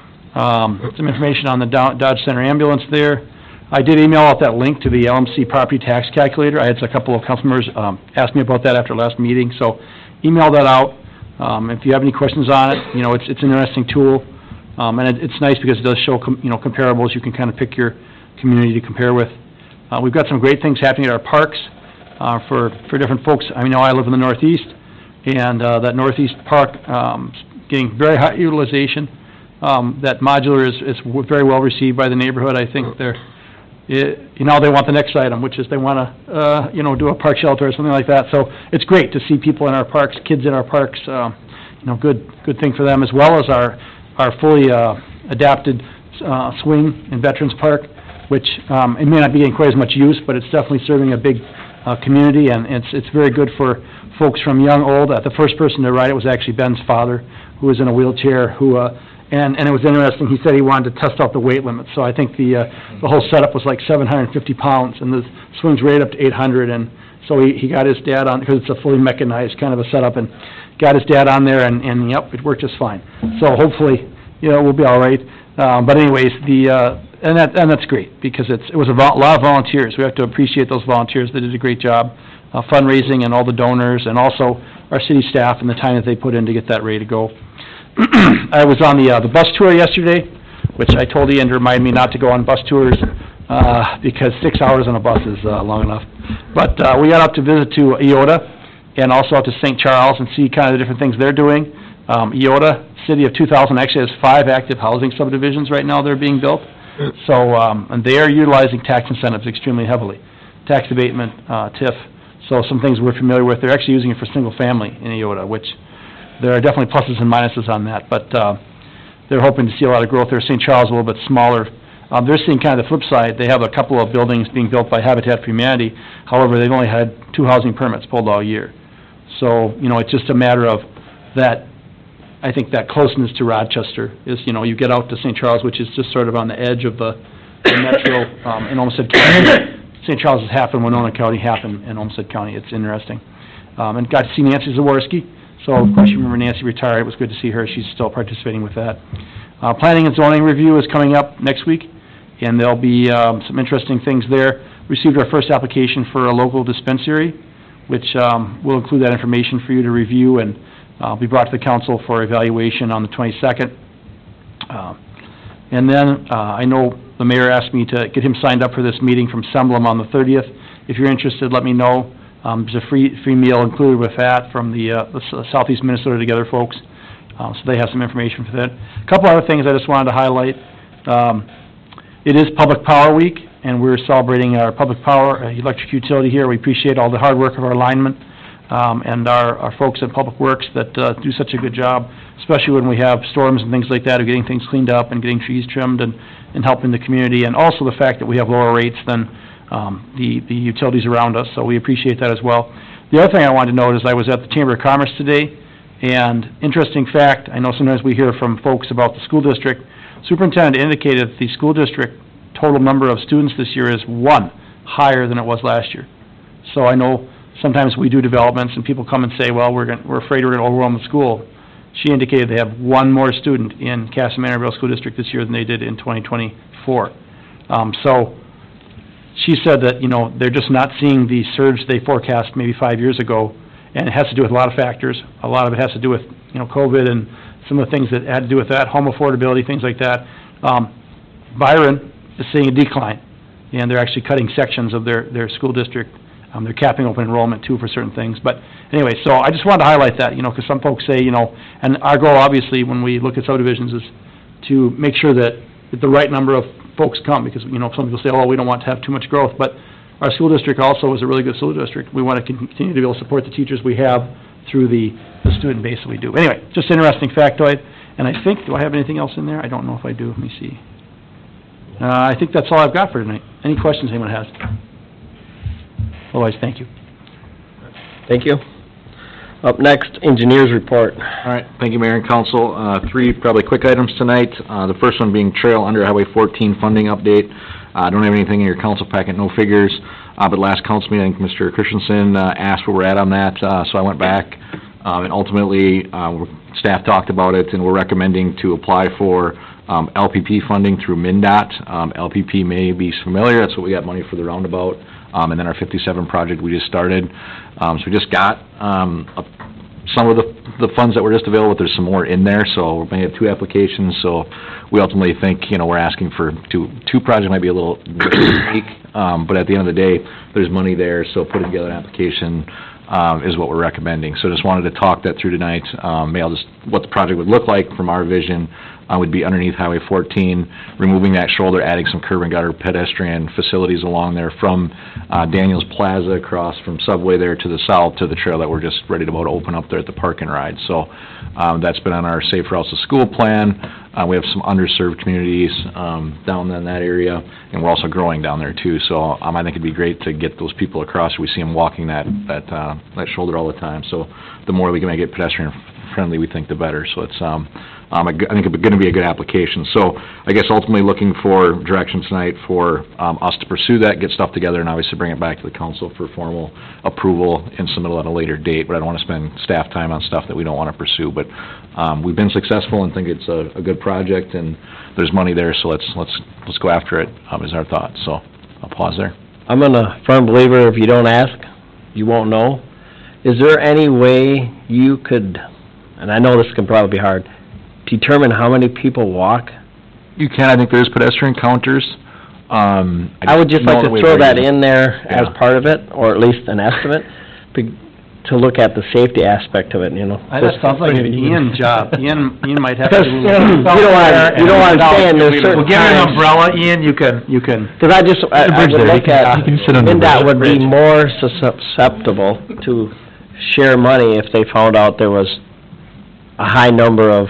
S5: Um, some information on the Dow- Dodge Center ambulance there. I did email out that link to the L M C property tax calculator. I had a couple of customers, um, ask me about that after last meeting, so email that out. Um, if you have any questions on it, you know, it's, it's an interesting tool. Um, and it, it's nice because it does show, com- you know, comparables. You can kind of pick your community to compare with. Uh, we've got some great things happening at our parks, uh, for, for different folks. I know I live in the Northeast, and, uh, that Northeast Park, um, getting very high utilization. Um, that modular is, is w- very well received by the neighborhood. I think they're, it, you know, they want the next item, which is they want to, uh, you know, do a park shelter or something like that. So it's great to see people in our parks, kids in our parks, um, you know, good, good thing for them, as well as our, our fully, uh, adapted, uh, swing in Veterans Park, which, um, it may not be getting quite as much use, but it's definitely serving a big, uh, community, and it's, it's very good for folks from young, old. Uh, the first person to ride it was actually Ben's father, who was in a wheelchair, who, uh, And, and it was interesting, he said he wanted to test out the weight limit, so I think the, uh, the whole setup was like seven hundred fifty pounds, and the swing's rated up to eight hundred, and so he, he got his dad on, because it's a fully mechanized kind of a setup, and got his dad on there, and, and yep, it worked just fine. So hopefully, you know, we'll be all right. Um, but anyways, the, uh, and that, and that's great, because it's, it was a vol- lot of volunteers. We have to appreciate those volunteers. They did a great job, uh, fundraising and all the donors, and also our city staff and the time that they put in to get that ready to go. I was on the, uh, the bus tour yesterday, which I told Ian to remind me not to go on bus tours, uh, because six hours on a bus is, uh, long enough. But, uh, we got up to visit to Eoda, and also up to Saint Charles, and see kind of the different things they're doing. Um, Eoda, city of two thousand, actually has five active housing subdivisions right now that are being built. So, um, and they are utilizing tax incentives extremely heavily. Tax abatement, uh, T I F, so some things we're familiar with. They're actually using it for single family in Eoda, which there are definitely pluses and minuses on that, but uh, they're hoping to see a lot of growth there. Saint Charles is a little bit smaller. Um, they're seeing kind of the flip side. They have a couple of buildings being built by Habitat for Humanity. However, they've only had two housing permits pulled all year. So, you know, it's just a matter of that, I think that closeness to Rochester is, you know, you get out to Saint Charles, which is just sort of on the edge of the, the metro um, in Olmsted County. Saint Charles is half in Winona County, half in, in Olmsted County. It's interesting. Um, and got to see Nancy Zaworski. So, of course, you remember Nancy retired. It was good to see her. She's still participating with that. Uh, planning and zoning review is coming up next week, and there'll be um, some interesting things there. Received our first application for a local dispensary, which um, will include that information for you to review, and uh, be brought to the council for evaluation on the twenty-second. Uh, and then uh, I know the mayor asked me to get him signed up for this meeting from Semblem on the thirtieth. If you're interested, let me know. Um, there's a free free meal included with that from the, uh, the Southeast Minnesota Together folks, um, so they have some information for that. A couple other things I just wanted to highlight. Um, it is Public Power Week, and we're celebrating our public power, uh, electric utility here. We appreciate all the hard work of our linemen um, and our, our folks at Public Works that uh, do such a good job, especially when we have storms and things like that, of getting things cleaned up and getting trees trimmed and, and helping the community, and also the fact that we have lower rates than Um, the, the utilities around us, so we appreciate that as well. The other thing I wanted to note is I was at the Chamber of Commerce today, and interesting fact, I know sometimes we hear from folks about the school district. Superintendent indicated that the school district total number of students this year is one higher than it was last year. So I know sometimes we do developments and people come and say, well, we're going we're afraid we're going to overwhelm the school. She indicated they have one more student in Castle-Mantorville School District this year than they did in twenty twenty-four. Um, so she said that, you know, they're just not seeing the surge they forecast maybe five years ago, and it has to do with a lot of factors. A lot of it has to do with, you know, COVID and some of the things that had to do with that, home affordability, things like that. Um, Byron is seeing a decline, and they're actually cutting sections of their, their school district. Um, they're capping open enrollment, too, for certain things. But anyway, so I just wanted to highlight that, you know, because some folks say, you know, and our goal, obviously, when we look at subdivisions is to make sure that, that the right number of folks come, because, you know, some people say, oh, we don't want to have too much growth, but our school district also is a really good school district. We want to continue to be able to support the teachers we have through the, the student base that we do. Anyway, just an interesting factoid, and I think, do I have anything else in there? I don't know if I do. Let me see. Uh, I think that's all I've got for tonight. Any questions anyone has? Otherwise, thank you.
S1: Thank you. Up next, engineers report.
S6: All right, thank you, Mayor and Council. Uh, three probably quick items tonight. Uh, the first one being Trail Under Highway fourteen funding update. I uh, don't have anything in your council packet, no figures, uh, but last council meeting, Mister Christensen uh, asked where we're at on that, uh, so I went back, um, and ultimately, uh, staff talked about it, and we're recommending to apply for um, L P P funding through MnDOT. Um, L P P may be familiar, that's what we got money for the roundabout. Um, and then our fifty-seven project we just started. Um, so we just got um, a, some of the, the funds that were just available, but there's some more in there, so we may have two applications, so we ultimately think, you know, we're asking for two, two projects might be a little unique, um, but at the end of the day, there's money there, so putting together an application um, is what we're recommending. So just wanted to talk that through tonight, um, maybe I'll just, what the project would look like from our vision, uh, would be underneath Highway fourteen, removing that shoulder, adding some curb and gutter pedestrian facilities along there from uh, Daniels Plaza across from Subway there to the south to the trail that we're just ready to about open up there at the Park and Ride. So um, that's been on our Safe Routes to School plan. Uh, we have some underserved communities um, down in that area, and we're also growing down there too. So um, I think it'd be great to get those people across. We see them walking that that uh, that shoulder all the time. So the more we can make it pedestrian friendly, we think the better. So it's um, um I think it's going to be a good application. So I guess ultimately looking for direction tonight for um, us to pursue that, get stuff together, and obviously bring it back to the council for formal approval and submittal at a later date. But I don't want to spend staff time on stuff that we don't want to pursue. But um, we've been successful and think it's a, a good project, and there's money there. So let's let's let's go after it. Um, is our thought. So I'll pause there.
S1: I'm a firm believer, if you don't ask, you won't know. Is there any way you could, and I know this can probably be hard, determine how many people walk?
S6: You can. I think there's pedestrian counters. Um,
S1: I would just like to throw that in there as
S6: Yeah.
S1: part of it, or at least an estimate, be- to look at the safety aspect of it, you know.
S5: That sounds like an Ian job. Ian, Ian might have to.
S1: Because, you know, you don't want, you don't want to say, and there's certain
S5: We'll give you an
S1: times.
S5: umbrella, Ian, you can, you can.
S1: Because I just, I I would look at,
S4: He can sit on the
S1: MinDOT would be
S5: bridge.
S1: more susceptible to share money if they found out there was a high number of,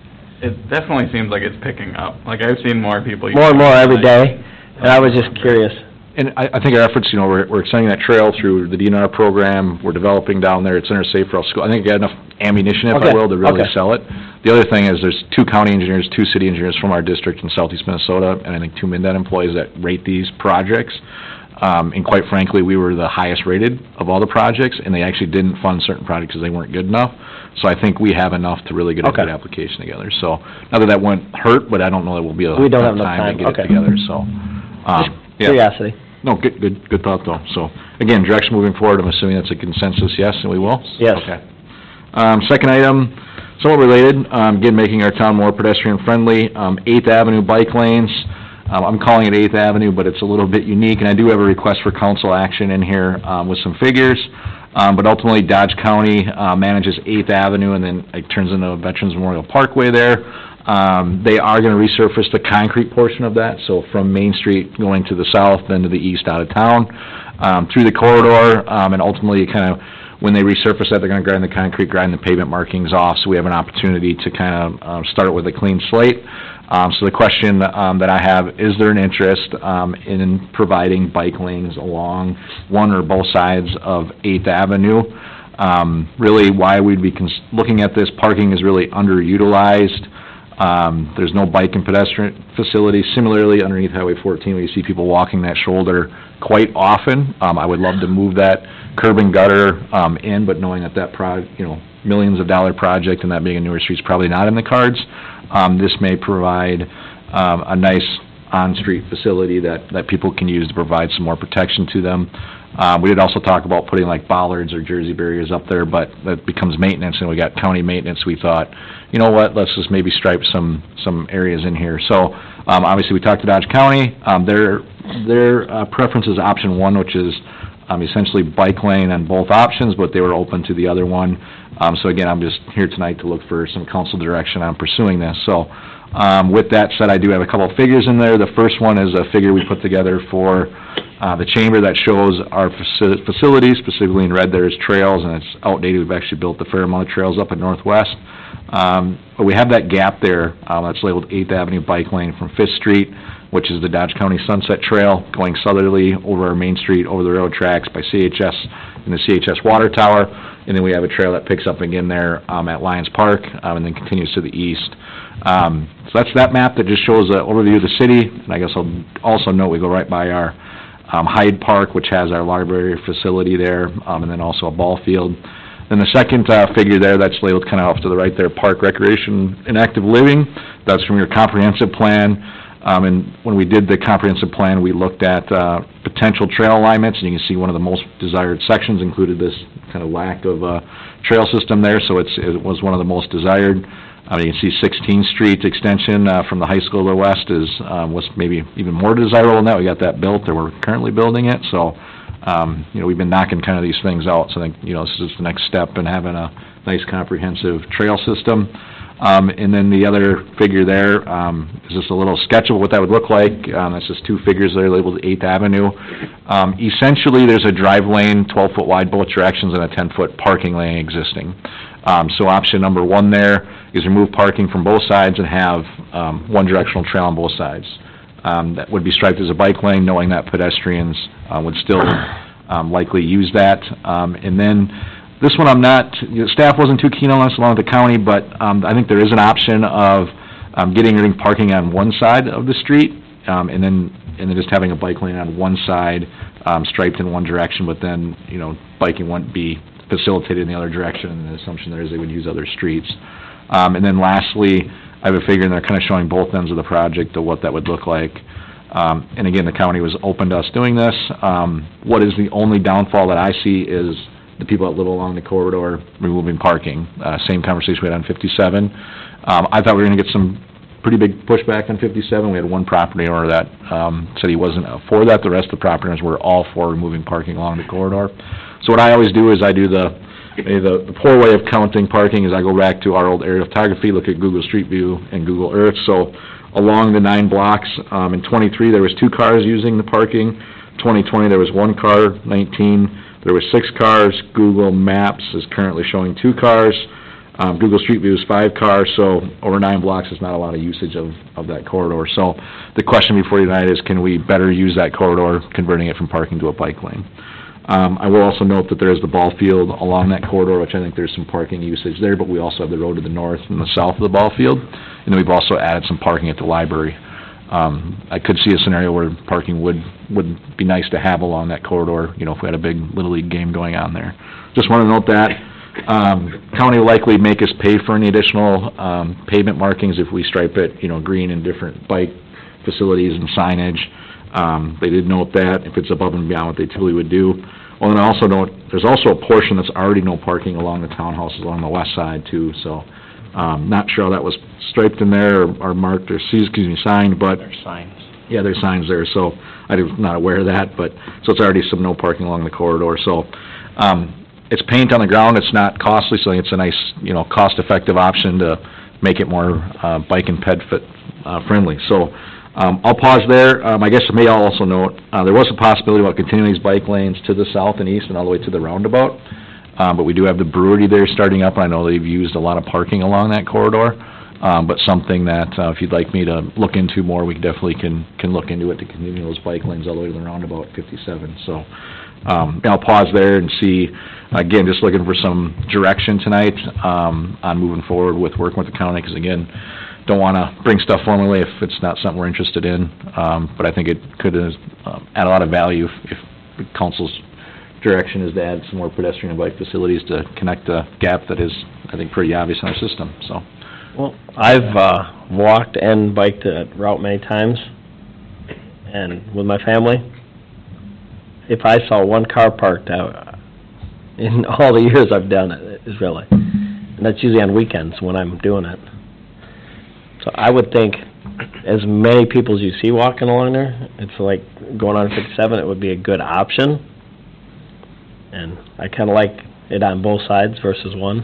S8: It definitely seems like it's picking up. Like, I've seen more people.
S1: more and more every day, and I was just curious.
S6: And I, I think our efforts, you know, we're, we're extending that trail through the D N R program, we're developing down there, it's in our Safe Route School. I think we got enough ammunition, if I
S1: Okay,
S6: will, to really
S1: okay.
S6: sell it. The other thing is, there's two county engineers, two city engineers from our district in southeast Minnesota, and I think two MinDOT employees that rate these projects. Um, and quite frankly, we were the highest rated of all the projects, and they actually didn't fund certain projects because they weren't good enough. So I think we have enough to really get a
S1: Okay.
S6: good application together. So, not that that wouldn't hurt, but I don't know that we'll be enough
S1: We don't have enough
S6: time to
S1: time,
S6: get it
S1: okay.
S6: together, so. um, yeah.
S1: Curiosity.
S6: No, good, good, good thought, though. So, again, direction moving forward, I'm assuming that's a consensus, yes, and we will?
S1: Yes.
S6: Okay. Um, second item, somewhat related, um, again, making our town more pedestrian-friendly, um, Eighth Avenue bike lanes. Um, I'm calling it Eighth Avenue, but it's a little bit unique, and I do have a request for council action in here, um, with some figures. Um, but ultimately, Dodge County, uh, manages Eighth Avenue, and then it turns into a Veterans Memorial Parkway there. Um, they are gonna resurface the concrete portion of that, so from Main Street going to the south, then to the east out of town, um, through the corridor, um, and ultimately kind of, when they resurface that, they're gonna grind the concrete, grind the pavement markings off, so we have an opportunity to kind of, um, start with a clean slate. Um, so the question, um, that I have, is there an interest, um, in providing bike lanes along one or both sides of Eighth Avenue? Um, really, why we'd be cons- looking at this, parking is really underutilized. Um, there's no bike and pedestrian facilities. Similarly, underneath Highway fourteen, we see people walking that shoulder quite often. Um, I would love to move that curb and gutter, um, in, but knowing that that pro, you know, millions of dollar project and that being a newer street is probably not in the cards. Um, this may provide, um, a nice on-street facility that, that people can use to provide some more protection to them. Uh, we did also talk about putting like bollards or Jersey barriers up there, but that becomes maintenance, and we got county maintenance. We thought, you know what, let's just maybe stripe some, some areas in here. So, um, obviously, we talked to Dodge County. Um, their, their, uh, preference is option one, which is, um, essentially bike lane on both options, but they were open to the other one. Um, so again, I'm just here tonight to look for some council direction on pursuing this. So, um, with that said, I do have a couple of figures in there. The first one is a figure we put together for, uh, the chamber that shows our faci- facilities, specifically in red there is trails, and it's outdated. We've actually built a fair amount of trails up at Northwest. Um, but we have that gap there, um, that's labeled Eighth Avenue bike lane from Fifth Street, which is the Dodge County Sunset Trail, going southerly over our Main Street, over the railroad tracks by C H S and the C H S Water Tower. And then we have a trail that picks up again there, um, at Lions Park, um, and then continues to the east. Um, so that's that map that just shows an overview of the city. And I guess I'll also note we go right by our, um, Hyde Park, which has our library facility there, um, and then also a ball field. Then the second, uh, figure there, that's labeled kind of off to the right there, Park Recreation and Active Living. That's from your comprehensive plan. Um, and when we did the comprehensive plan, we looked at, uh, potential trail alignments, and you can see one of the most desired sections included this kind of lack of, uh, trail system there, so it's, it was one of the most desired. Uh, you can see sixteenth Street extension, uh, from the high school to the west is, um, was maybe even more desirable than that. We got that built, or we're currently building it, so, um, you know, we've been knocking kind of these things out, so I think, you know, this is the next step in having a nice comprehensive trail system. Um, and then the other figure there, um, is just a little sketch of what that would look like. Um, it's just two figures there labeled eighth Avenue. Um, essentially, there's a drive lane, twelve foot wide both directions, and a ten foot parking lane existing. Um, so option number one there is remove parking from both sides and have, um, one directional trail on both sides. Um, that would be striped as a bike lane, knowing that pedestrians, uh, would still, um, likely use that. Um, and then, this one I'm not, you know, staff wasn't too keen on this along with the county, but, um, I think there is an option of, um, getting rid of parking on one side of the street, um, and then, and then just having a bike lane on one side, um, striped in one direction, but then, you know, biking wouldn't be facilitated in the other direction, and the assumption there is they would use other streets. Um, and then lastly, I have a figure, and they're kind of showing both ends of the project of what that would look like. Um, and again, the county was open to us doing this. Um, what is the only downfall that I see is the people that live along the corridor removing parking. Uh, same conversation we had on fifty-seven. Um, I thought we were gonna get some pretty big pushback on fifty-seven. We had one property owner that, um, said he wasn't for that. The rest of the property owners were all for removing parking along the corridor. So what I always do is I do the, the, the poor way of counting parking is I go back to our old aerial photography, look at Google Street View and Google Earth. So along the nine blocks, um, in twenty-three, there was two cars using the parking. twenty twenty, there was one car. nineteen, there was six cars. Google Maps is currently showing two cars. Um, Google Street View is five cars, so over nine blocks is not a lot of usage of, of that corridor. So the question before you tonight is, can we better use that corridor, converting it from parking to a bike lane? Um, I will also note that there is the ball field along that corridor, which I think there's some parking usage there, but we also have the road to the north and the south of the ball field, and then we've also added some parking at the library. Um, I could see a scenario where parking would, would be nice to have along that corridor, you know, if we had a big Little League game going on there. Just want to note that. Um, county will likely make us pay for any additional, um, pavement markings if we stripe it, you know, green in different bike facilities and signage. Um, they did note that, if it's above and beyond what they typically would do. Well, and I also note, there's also a portion that's already no parking along the townhouses along the west side too, so, um, not sure how that was striped in there or, or marked or, excuse me, signed, but.
S3: There's signs.
S6: Yeah, there's signs there, so I was not aware of that, but, so it's already some no parking along the corridor, so, um, it's paint on the ground, it's not costly, so I think it's a nice, you know, cost-effective option to make it more, uh, bike and ped fit, uh, friendly, so, Um, I'll pause there. Um, I guess I may also note, uh, there was a possibility about continuing these bike lanes to the south and east and all the way to the roundabout. Um, but we do have the brewery there starting up, and I know they've used a lot of parking along that corridor. Um, but something that, uh, if you'd like me to look into more, we definitely can, can look into it to continue those bike lanes all the way to the roundabout fifty-seven. So, um, I'll pause there and see, again, just looking for some direction tonight, um, on moving forward with working with the county, because again, don't want to bring stuff formally if it's not something we're interested in, um, but I think it could uh, add a lot of value if, if the council's direction is to add some more pedestrian and bike facilities to connect the gap that is, I think, pretty obvious in our system, so.
S1: Well, I've, uh, walked and biked that route many times, and with my family, if I saw one car parked out, in all the years I've done it, is really, and that's usually on weekends when I'm doing it. So I would think, as many people as you see walking along there, it's like going on fifty-seven, it would be a good option. And I kinda like it on both sides versus one.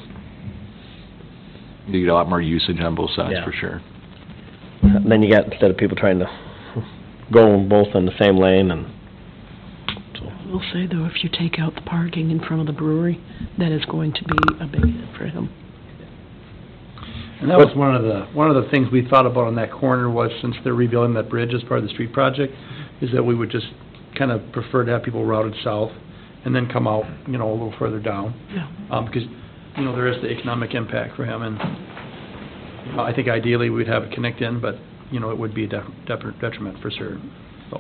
S6: You get a lot more usage on both sides,
S1: Yeah.
S6: for sure.
S1: And then you got, instead of people trying to go both in the same lane, and so.
S9: I will say, though, if you take out the parking in front of the brewery, that is going to be a big hit for him.
S5: And that was one of the, one of the things we thought about on that corner was, since they're rebuilding that bridge as part of the street project, is that we would just kind of prefer to have people routed south and then come out, you know, a little further down.
S9: Yeah.
S5: Um, because, you know, there is the economic impact for him, and uh, I think ideally we'd have it connect in, but, you know, it would be a de- de- detriment for certain, so.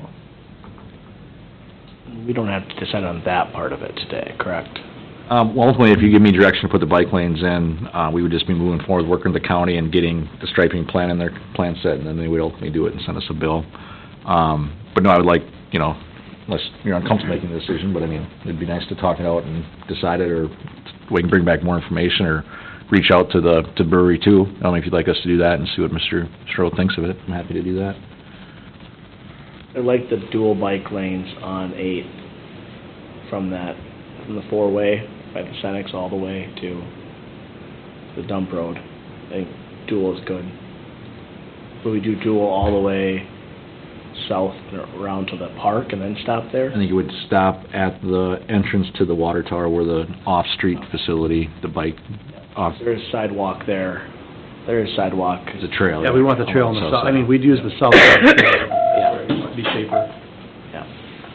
S3: We don't have to decide on that part of it today, correct?
S6: Um, well, ultimately, if you give me direction to put the bike lanes in, uh, we would just be moving forward, working with the county and getting the striping plan in their plan set, and then they would ultimately do it and send us a bill. Um, but no, I would like, you know, unless you're uncomfortable making the decision, but I mean, it'd be nice to talk it out and decide it, or we can bring back more information, or reach out to the, to brewery too. I don't know if you'd like us to do that and see what Mister Strode thinks of it. I'm happy to do that.
S3: I like the dual bike lanes on eight, from that, from the four-way by the Senex all the way to the dump road. I think dual is good. Will we do dual all the way south and around to the park and then stop there?
S6: I think it would stop at the entrance to the water tower where the off-street facility, the bike, off,
S3: There is sidewalk there. There is sidewalk.
S6: the trail.
S5: Yeah, we want the trail on the
S6: south
S5: south, I
S6: side.
S5: mean, we'd use the south side.
S3: Yeah.
S5: Be safer.
S3: Yeah.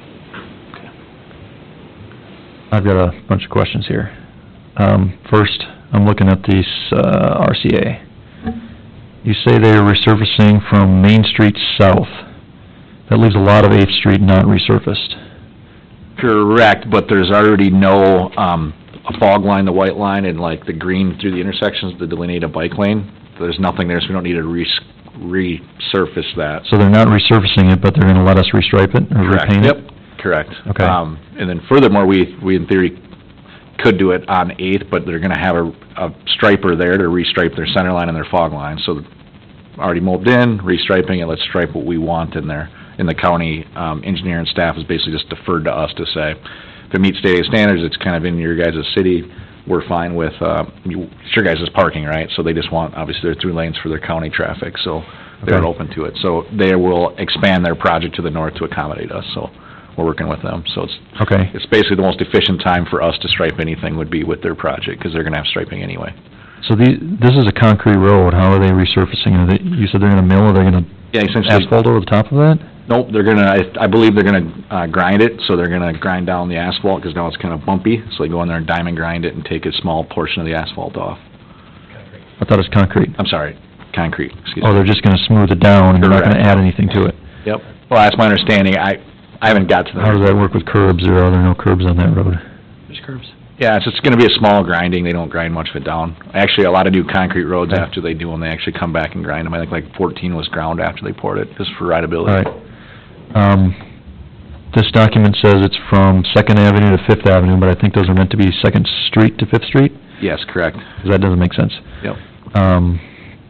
S4: I've got a bunch of questions here. Um, first, I'm looking at these, uh, R C A. You say they are resurfacing from Main Street south. That leaves a lot of eighth Street not resurfaced.
S6: Correct, but there's already no, um, a fog line, the white line, and like the green through the intersections to delineate a bike lane. There's nothing there, so we don't need to re- resurface that.
S4: So they're not resurfacing it, but they're gonna let us restripe it or
S6: Correct.
S4: repaint it?
S6: Yep, correct.
S4: Okay.
S6: Um, and then furthermore, we, we in theory could do it on Eighth, but they're gonna have a, a striper there to restripe their center line and their fog line. So already moved in, restriping it, let's stripe what we want in there. And the county, um, engineer and staff is basically just deferred to us to say, if it meets state standards, it's kind of in your guys' city, we're fine with, uh, you, it's your guys' parking, right? So they just want, obviously, their through lanes for their county traffic, so they're
S4: Okay.
S6: open to it. So they will expand their project to the north to accommodate us, so we're working with them. So it's,
S4: Okay.
S6: it's basically the most efficient time for us to stripe anything would be with their project, because they're gonna have striping anyway.
S4: So the, this is a concrete road, how are they resurfacing it? You said they're gonna mill, or they're gonna
S6: Yeah, essentially,
S4: asphalt over the top of that?
S6: nope, they're gonna, I, I believe they're gonna, uh, grind it, so they're gonna grind down the asphalt, because now it's kind of bumpy, so they go in there and diamond grind it and take a small portion of the asphalt off.
S4: I thought it was concrete.
S6: I'm sorry, concrete, excuse
S4: Oh,
S6: me.
S4: they're just gonna smooth it down, and they're not gonna
S6: Correct.
S4: add anything to it?
S6: Yep, well, that's my understanding, I, I haven't got to the...
S4: How does that work with curbs, or are there no curbs on that road?
S3: There's curbs.
S6: Yeah, it's just gonna be a small grinding, they don't grind much of it down. Actually, a lot of new concrete roads,
S4: Okay.
S6: after they do them, they actually come back and grind them. I think like fourteen was ground after they poured it, just for rideability.
S4: All right. Um, this document says it's from Second Avenue to Fifth Avenue, but I think those are meant to be Second Street to Fifth Street?
S6: Yes, correct.
S4: 'Cause that doesn't make sense.
S6: Yep.
S4: Um,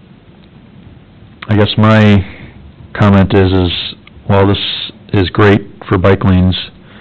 S4: I guess my comment is, is while this is great for bike lanes,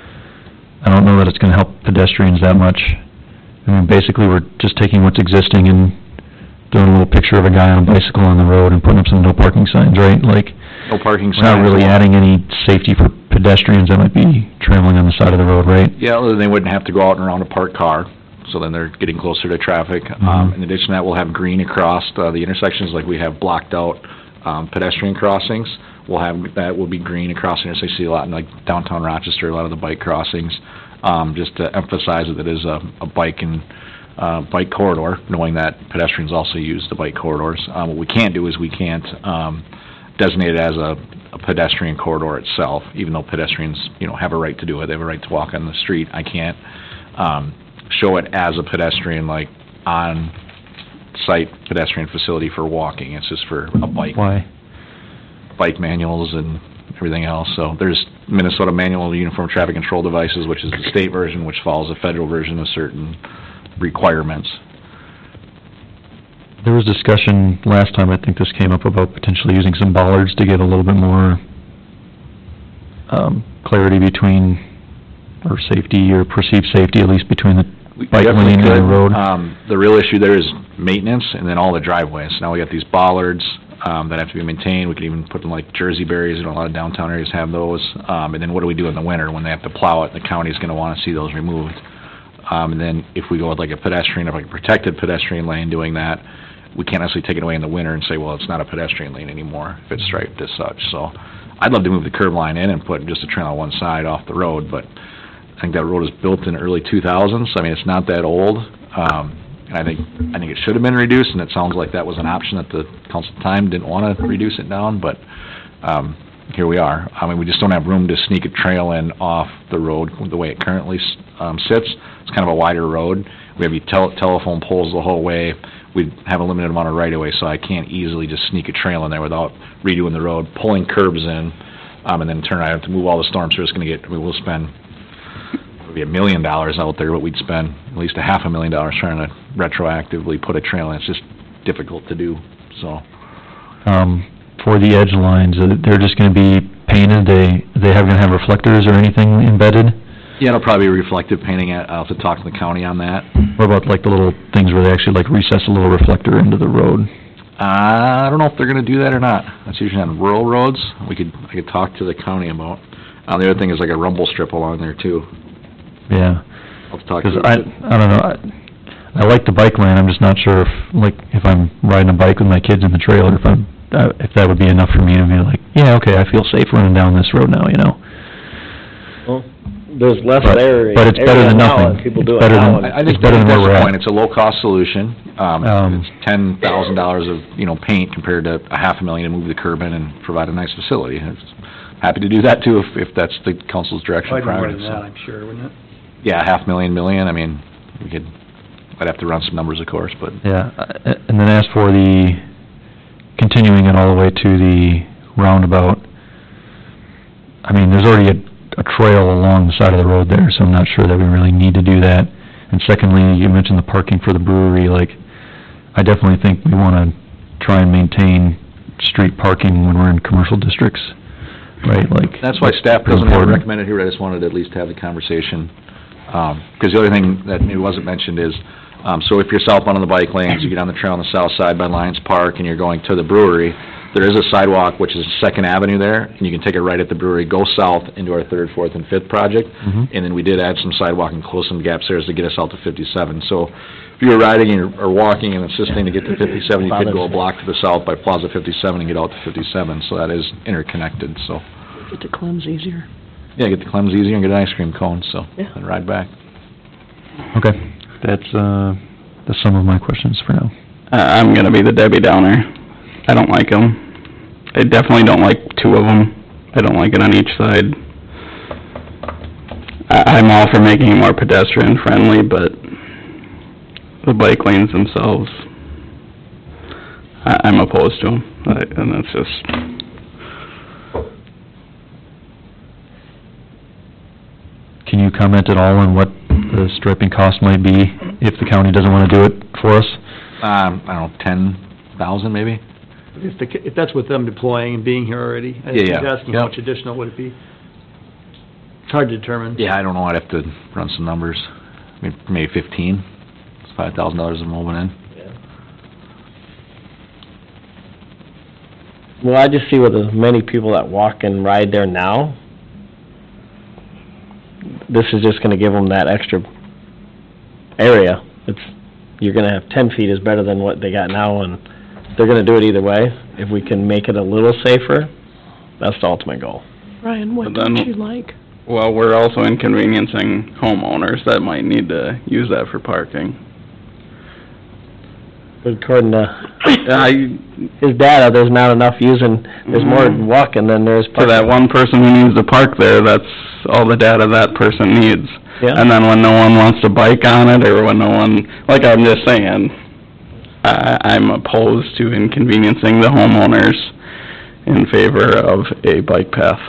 S4: I don't know that it's gonna help pedestrians that much. I mean, basically, we're just taking what's existing and doing a little picture of a guy on a bicycle on the road and putting up some no parking signs, right? Like,
S6: No parking
S4: we're not
S6: signs.
S4: really adding any safety for pedestrians that might be traveling on the side of the road, right?
S6: Yeah, other than they wouldn't have to go out and around a parked car, so then they're getting closer to traffic. Um,
S4: Mhm.
S6: in addition to that, we'll have green across, uh, the intersections, like we have blocked out, um, pedestrian crossings. We'll have, that will be green across there, so you see a lot in like downtown Rochester, a lot of the bike crossings, um, just to emphasize that it is a, a bike and, uh, bike corridor, knowing that pedestrians also use the bike corridors. Um, what we can't do is we can't, um, designate it as a, a pedestrian corridor itself, even though pedestrians, you know, have a right to do it, they have a right to walk on the street. I can't, um, show it as a pedestrian, like, on-site pedestrian facility for walking, it's just for a bike.
S4: Why?
S6: Bike manuals and everything else, so there's Minnesota Manual of Uniform Traffic Control Devices, which is the state version, which follows the federal version of certain requirements.
S4: There was discussion last time, I think this came up, about potentially using some bollards to get a little bit more, um, clarity between, or safety, or perceived safety, at least between the
S6: We
S4: bike
S6: definitely
S4: lane and the
S6: could.
S4: road.
S6: Um, the real issue there is maintenance, and then all the driveways. Now we got these bollards, um, that have to be maintained, we could even put them like Jersey berries, you know, a lot of downtown areas have those. Um, and then what do we do in the winter, when they have to plow it, the county's gonna wanna see those removed. Um, and then if we go with like a pedestrian, or like a protected pedestrian lane doing that, we can't necessarily take it away in the winter and say, well, it's not a pedestrian lane anymore, if it's striped as such, so. I'd love to move the curb line in and put just a trail on one side off the road, but I think that road was built in the early two thousands, I mean, it's not that old. Um, and I think, I think it should have been reduced, and it sounds like that was an option that the council at the time didn't wanna reduce it down, but, um, here we are. I mean, we just don't have room to sneak a trail in off the road the way it currently, um, sits. It's kind of a wider road. We have tel- telephone poles the whole way. We have a limited amount of right-of-way, so I can't easily just sneak a trail in there without redoing the road, pulling curbs in, um, and then turn, I have to move all the storms, so it's gonna get, I mean, we'll spend maybe a million dollars out there, but we'd spend at least a half a million dollars trying to retroactively put a trail in. It's just difficult to do, so.
S4: Um, for the edge lines, uh, they're just gonna be painted, they, they have, gonna have reflectors or anything embedded?
S6: Yeah, it'll probably be reflective painting. I'll have to talk to the county on that.
S4: What about like the little things where they actually like recess a little reflector into the road?
S6: I don't know if they're gonna do that or not. That's usually on rural roads. We could, I could talk to the county about. Uh, the other thing is like a rumble strip along there too.
S4: Yeah.
S6: I'll talk to
S4: Because
S6: you.
S4: I, I don't know, I, I like the bike lane, I'm just not sure if, like, if I'm riding a bike with my kids in the trailer, if I'm, uh, if that would be enough for me to be like, yeah, okay, I feel safe running down this road now, you know?
S1: Well, there's less
S4: But-
S1: area.
S4: but it's better
S1: area
S4: than
S1: now,
S4: nothing.
S1: and People
S4: It's
S1: do it
S4: better
S1: now.
S4: than-
S1: and-
S6: I I think
S4: It's better than
S6: that's
S4: where we're
S6: the
S4: at.
S6: point. It's a low-cost solution. Um,
S4: Um,
S6: it's ten thousand dollars of, you know, paint compared to a half a million to move the curb in and provide a nice facility. I'm happy to do that too, if, if that's the council's direction
S5: I'd be more
S6: prior
S5: than
S6: to
S5: that,
S6: so.
S5: I'm sure, wouldn't it?
S6: Yeah, half million, million, I mean, we could, I'd have to run some numbers, of course, but.
S4: Yeah, uh, and then as for the, continuing it all the way to the roundabout, I mean, there's already a, a trail along the side of the road there, so I'm not sure that we really need to do that. And secondly, you mentioned the parking for the brewery, like, I definitely think we wanna try and maintain street parking when we're in commercial districts, right, like.
S6: That's why staff
S4: pretty
S6: doesn't have it
S4: important.
S6: recommended here, I just wanted to at least have the conversation. Um 'cause the other thing that maybe wasn't mentioned is, um, so if you're southbound on the bike lanes, you get on the trail on the south side by Lions Park and you're going to the brewery, there is a sidewalk, which is Second Avenue there, and you can take it right at the brewery, go south into our third, fourth, and fifth project.
S4: Mhm.
S6: And then we did add some sidewalk and close some gaps there to get us out to fifty-seven. So if you were riding and- or walking and insisting to get to fifty-seven, you could go a block to the south by Plaza fifty-seven and get out to fifty-seven, so that is interconnected, so.
S9: Get to Clem's easier.
S6: Yeah, get the Clem's easier and get an ice cream cone, so,
S9: Yeah.
S6: and ride back.
S4: Okay, that's, uh, the sum of my questions for now.
S8: I- I'm gonna be the Debbie Downer. I don't like them. I definitely don't like two of them. I don't like it on each side. I, I'm all for making it more pedestrian friendly, but the bike lanes themselves, I, I'm opposed to them, and that's just...
S4: Can you comment at all on what the striping cost might be if the county doesn't wanna do it for us?
S6: Um, I don't know, ten thousand maybe?
S5: If the, if that's with them deploying and being here already, I
S6: Yeah,
S5: think
S6: yeah.
S5: he's asking how
S6: Yep.
S5: much additional would it be? It's hard to determine.
S6: Yeah, I don't know, I'd have to run some numbers, maybe, maybe fifteen, it's five thousand dollars of moving in.
S1: Well, I just see with as many people that walk and ride there now, this is just gonna give them that extra area. It's, you're gonna have ten feet is better than what they got now, and they're gonna do it either way. If we can make it a little safer, that's the ultimate goal.
S9: Ryan, what
S8: But then-
S9: don't you like?
S8: Well, we're also inconveniencing homeowners that might need to use that for parking.
S1: But according to
S8: I,
S1: his data, there's not enough using, there's more walking than there's
S8: for
S1: parking.
S8: that one person who needs to park there, that's all the data that person needs.
S1: Yeah.
S8: And then when no one wants to bike on it, or when no one, like I'm just saying, I, I'm opposed to inconveniencing the homeowners in favor of a bike path.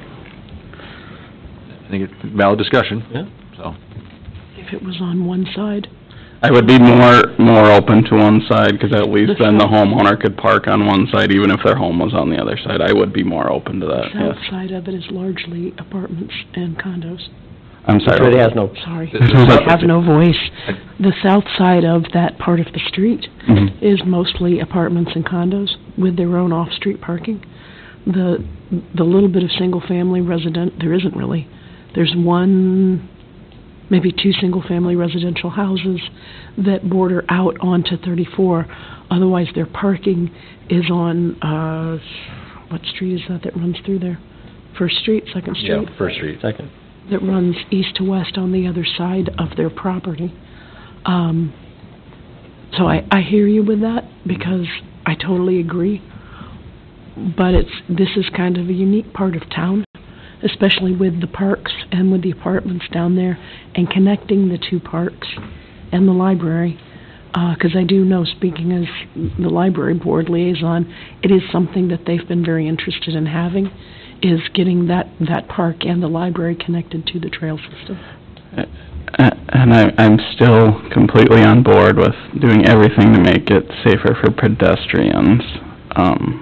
S6: I think it's valid discussion.
S1: Yeah.
S6: So,
S9: If it was on one side?
S8: I would be more, more open to one side, because at least then the homeowner could park on one side, even if their home was on the other side. I would be more open to that,
S9: South
S8: yes.
S9: side of it is largely apartments and condos.
S8: I'm
S1: It
S8: sorry.
S1: really has no,
S9: Sorry,
S6: This is-
S9: I have no voice. The south side of that part of the street
S8: Mhm.
S9: is mostly apartments and condos with their own off-street parking. The, the little bit of single-family resident, there isn't really. There's one, maybe two single-family residential houses that border out onto thirty-four. Otherwise, their parking is on, uh, what street is that that runs through there? First Street, Second
S6: yeah,
S9: Street?
S6: First Street.
S1: second.
S9: That runs east to west on the other side of their property. Um, so I, I hear you with that, because I totally agree. But it's, this is kind of a unique part of town, especially with the parks and with the apartments down there, and connecting the two parks and the library. Uh 'cause I do know, speaking as the library board liaison, it is something that they've been very interested in having, is getting that, that park and the library connected to the trail system.
S8: Uh, And I, I'm still completely on board with doing everything to make it safer for pedestrians. Um,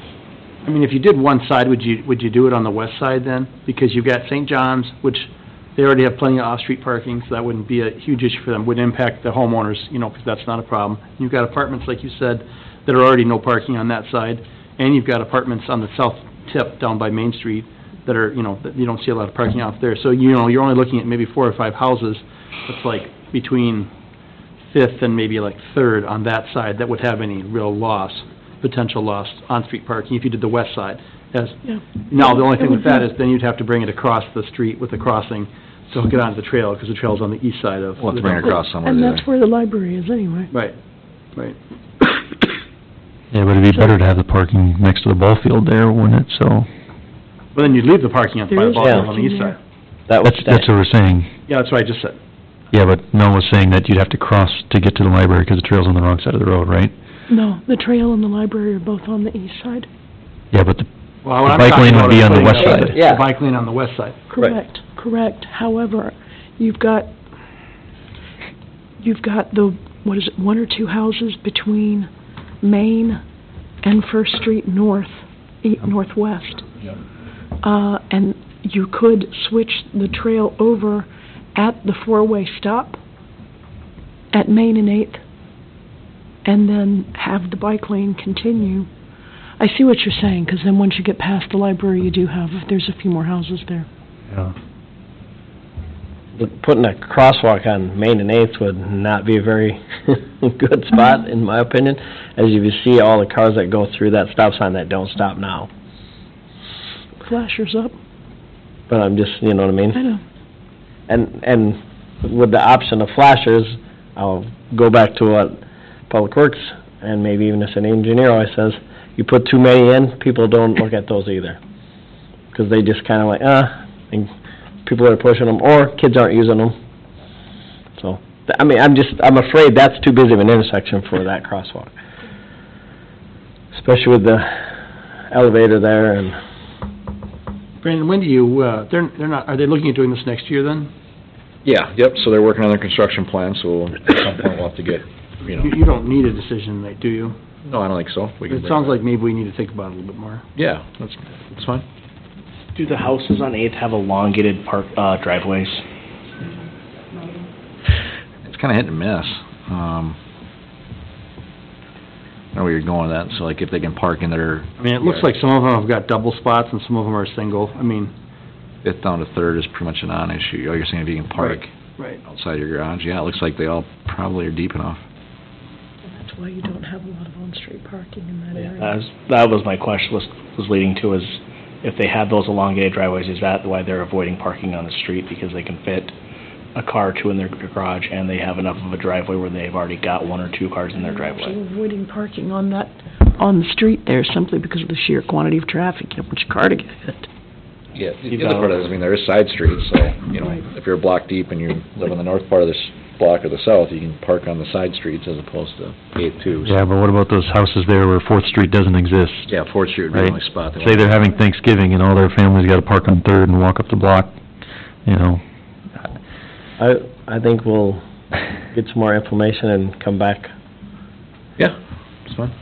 S5: I mean, if you did one side, would you, would you do it on the west side then? Because you've got Saint John's, which they already have plenty of off-street parking, so that wouldn't be a huge issue for them, wouldn't impact the homeowners, you know, because that's not a problem. You've got apartments, like you said, that are already no parking on that side, and you've got apartments on the south tip down by Main Street that are, you know, that you don't see a lot of parking out there. So, you know, you're only looking at maybe four or five houses, it's like between Fifth and maybe like Third on that side that would have any real loss, potential loss on-street parking if you did the west side. As,
S9: Yeah.
S5: now, the only thing
S9: It would
S5: with that
S9: be-
S5: is then you'd have to bring it across the street with the crossing to hook it onto the trail, because the trail's on the east side of.
S6: We'll have to bring it across somewhere
S9: And
S6: there.
S9: that's where the library is anyway.
S5: Right, right.
S4: Yeah, but it'd be better to have the parking next to the ball field there, wouldn't it, so?
S5: Well, then you'd leave the parking on, by
S9: There
S5: the
S9: is
S5: ball field on the
S9: parking
S5: east
S9: there.
S5: side.
S1: That would
S4: That's,
S1: stay.
S4: that's what we're saying.
S5: Yeah, that's what I just said.
S4: Yeah, but Mel was saying that you'd have to cross to get to the library because the trail's on the wrong side of the road, right?
S9: No, the trail and the library are both on the east side.
S4: Yeah, but the,
S5: Well, what
S4: The
S5: I'm
S4: bike
S5: talking
S4: lane would
S5: about
S4: be
S5: is
S4: on the
S5: putting
S4: west
S5: the-
S4: side.
S1: Yeah.
S5: The bike lane on the west side.
S9: Correct, correct. However, you've got, you've got the, what is it, one or two houses between Main and First Street North, e- northwest. Uh, and you could switch the trail over at the four-way stop at Main and Eighth, and then have the bike lane continue. I see what you're saying, because then once you get past the library, you do have, there's a few more houses there.
S4: yeah.
S1: But putting a crosswalk on Main and Eighth would not be a very good spot, in my opinion, as you see all the cars that go through that stop sign that don't stop now.
S9: Flashers up,
S1: But I'm just, you know what I mean?
S9: I know.
S1: And, and with the option of flashers, I'll go back to what Public Works, and maybe even the city engineer always says, you put too many in, people don't look at those either. Because they just kind of like, ah, and people are pushing them, or kids aren't using them. So, th- I mean, I'm just, I'm afraid that's too busy of an intersection for that crosswalk. Especially with the elevator there and...
S5: Brandon, when do you, uh, they're, they're not, are they looking at doing this next year then?
S6: Yeah, yep, so they're working on their construction plan, so at some point we'll have to get, you know,
S5: You, you don't need a decision tonight, do you?
S6: no, I don't think so. We can
S5: It
S6: bring
S5: sounds like maybe we need to think about it a little bit more.
S6: Yeah, that's, that's fine.
S3: Do the houses on Eighth have elongated park, uh, driveways?
S6: It's kinda hit and miss. Um, I know where you're going with that, so like if they can park in their
S5: I mean, it looks like some of them have got double spots and some of them are single. I mean,
S6: fifth down to Third is pretty much a non-issue. Oh, you're saying if you can park
S5: right.
S6: outside your garage? Yeah, it looks like they all probably are deep enough.
S9: And that's why you don't have a lot of on-street parking in that
S3: That
S9: area.
S3: was, that was my question, was, was leading to, is if they have those elongated driveways, is that why they're avoiding parking on the street? Because they can fit a car or two in their garage, and they have enough of a driveway where they've already got one or two cars in their driveway?
S9: So avoiding parking on that, on the street there simply because of the sheer quantity of traffic. You don't want your car to get hit.
S6: Yeah,
S3: You've
S6: the other
S3: got-
S6: part is, I mean, there is side streets, so, you know,
S9: Right.
S6: if you're a block deep and you live on the north part of this block or the south, you can park on the side streets as opposed to Eighth too.
S4: Yeah, but what about those houses there where Fourth Street doesn't exist?
S6: Yeah, Fourth Street would be the
S4: Right.
S6: only spot. they
S4: Say
S6: want-
S4: they're having Thanksgiving and all their families gotta park on Third and walk up the block, you know.
S1: I, I think we'll get some more information and come back.
S6: Yeah, it's fine.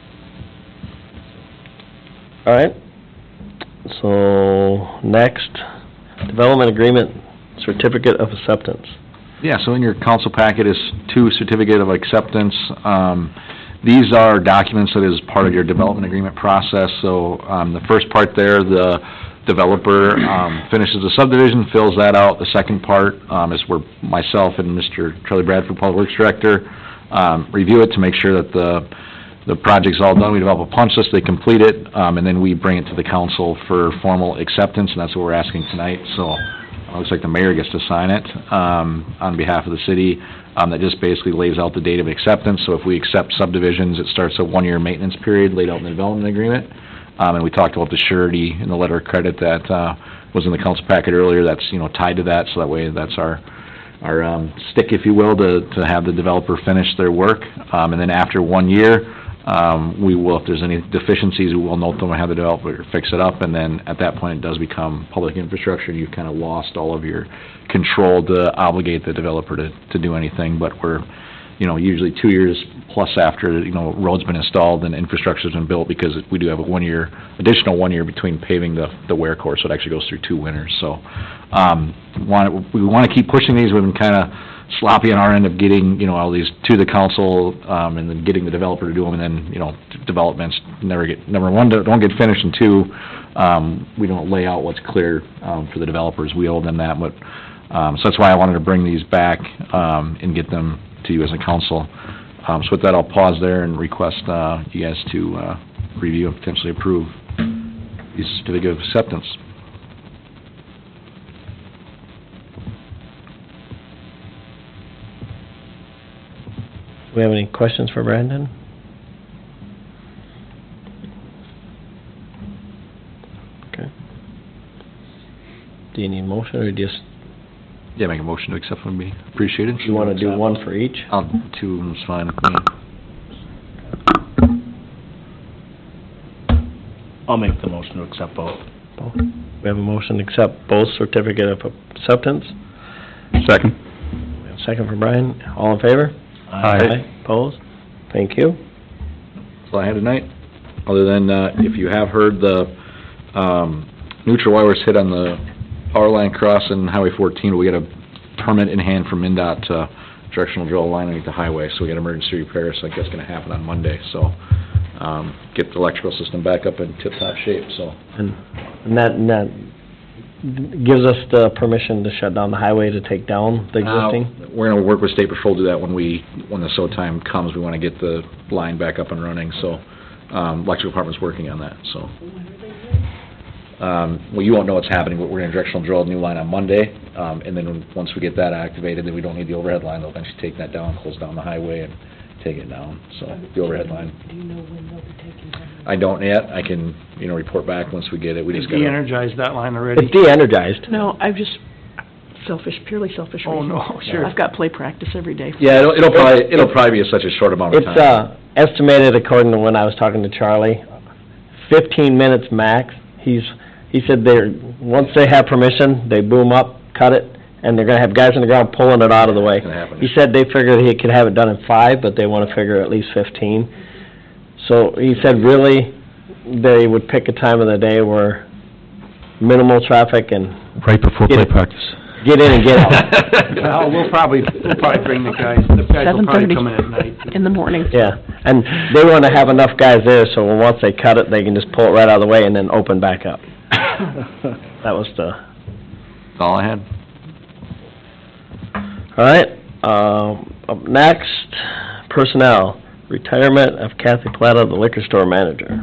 S1: All right. So, next, development agreement, certificate of acceptance.
S6: Yeah, so in your council packet is two certificate of acceptance. Um, these are documents that is part of your development agreement process. So, um, the first part there, the developer, um, finishes the subdivision, fills that out. The second part, um, is where myself and Mister Charlie Bradford, Public Works Director, um, review it to make sure that the, the project's all done. We develop a punch list, they complete it, um, and then we bring it to the council for formal acceptance, and that's what we're asking tonight. So, it looks like the mayor gets to sign it, um, on behalf of the city. Um, that just basically lays out the date of acceptance. So if we accept subdivisions, it starts a one-year maintenance period laid out in the development agreement. Um, and we talked about the surety in the letter of credit that, uh, was in the council packet earlier. That's, you know, tied to that, so that way that's our, our, um, stick, if you will, to, to have the developer finish their work. Um, and then after one year, Um, we will, if there's any deficiencies, we will note them and have the developer fix it up, and then at that point, it does become public infrastructure, and you've kind of lost all of your control to obligate the developer to, to do anything, but we're you know, usually two years plus after, you know, road's been installed and infrastructure's been built, because we do have a one year, additional one year between paving the, the wear course, so it actually goes through two winters, so, um, want, we wanna keep pushing these. We've been kinda sloppy on our end of getting, you know, all these to the council, um, and then getting the developer to do them, and then, you know, developments never get, number one, don't get finished, and two, um, we don't lay out what's clear, um, for the developers. We owe them that, but, um, so that's why I wanted to bring these back, um, and get them to you as a council. Um, so with that, I'll pause there and request, uh, you guys to, uh, review and potentially approve these certificate of acceptance.
S1: Do we have any questions for Brandon? Okay. Do you need a motion, or just,
S6: Yeah, make a motion to accept would be appreciated.
S1: you wanna do one for each?
S6: I'll, two of them's fine with me.
S3: I'll make the motion to accept both.
S1: Both. We have a motion to accept both certificate of acceptance.
S8: Second.
S1: We have a second for Brian. All in favor?
S8: Aye.
S1: Opposed? Thank you.
S6: That's all I had tonight, other than, uh, if you have heard, the, um, neutral wire was hit on the power line crossing Highway fourteen. We got a permit in hand from MnDOT to directional drill a line underneath the highway, so we got emergency repairs, so I think that's gonna happen on Monday, so, um, get the electrical system back up in tip-top shape, so.
S1: And, and that, and that gives us the permission to shut down the highway to take down the existing?
S6: Uh, We're gonna work with State Patrol to do that when we, when the so time comes. We wanna get the line back up and running, so, um, electrical department's working on that, so. Um, well, you won't know what's happening, but we're gonna directional drill a new line on Monday, um, and then when, once we get that activated, then we don't need the overhead line. They'll eventually take that down, close down the highway and take it down, so, the overhead line.
S9: Do you know when they'll be taking that?
S6: I don't yet. I can, you know, report back once we get it. We
S5: They
S6: just gotta.
S5: de-energized that line already.
S1: It's de-energized.
S9: No, I'm just selfish, purely selfish
S5: Oh,
S9: reasons.
S5: no, sure.
S9: I've got play practice every day.
S6: Yeah, it'll, it'll probably, it'll probably be such a short amount of time.
S1: It's, uh, estimated according to when I was talking to Charlie, fifteen minutes max. He's, he said they're, once they have permission, they boom up, cut it, and they're gonna have guys on the ground pulling it out of the way.
S6: It's gonna happen.
S1: He said they figured he could have it done in five, but they wanna figure at least fifteen. So he said really, they would pick a time of the day where minimal traffic and
S4: Right before
S1: Get
S4: play
S1: it.
S4: practice.
S1: get in and get out.
S5: Well, we'll probably, we'll probably bring the guys, the guys will probably
S9: seven thirty
S5: come in at night.
S9: in the morning.
S1: Yeah, and they wanna have enough guys there, so when once they cut it, they can just pull it right out of the way and then open back up. That was the,
S6: That's all I had.
S1: all right, um, up next, personnel, retirement of Kathy Plata, the liquor store manager.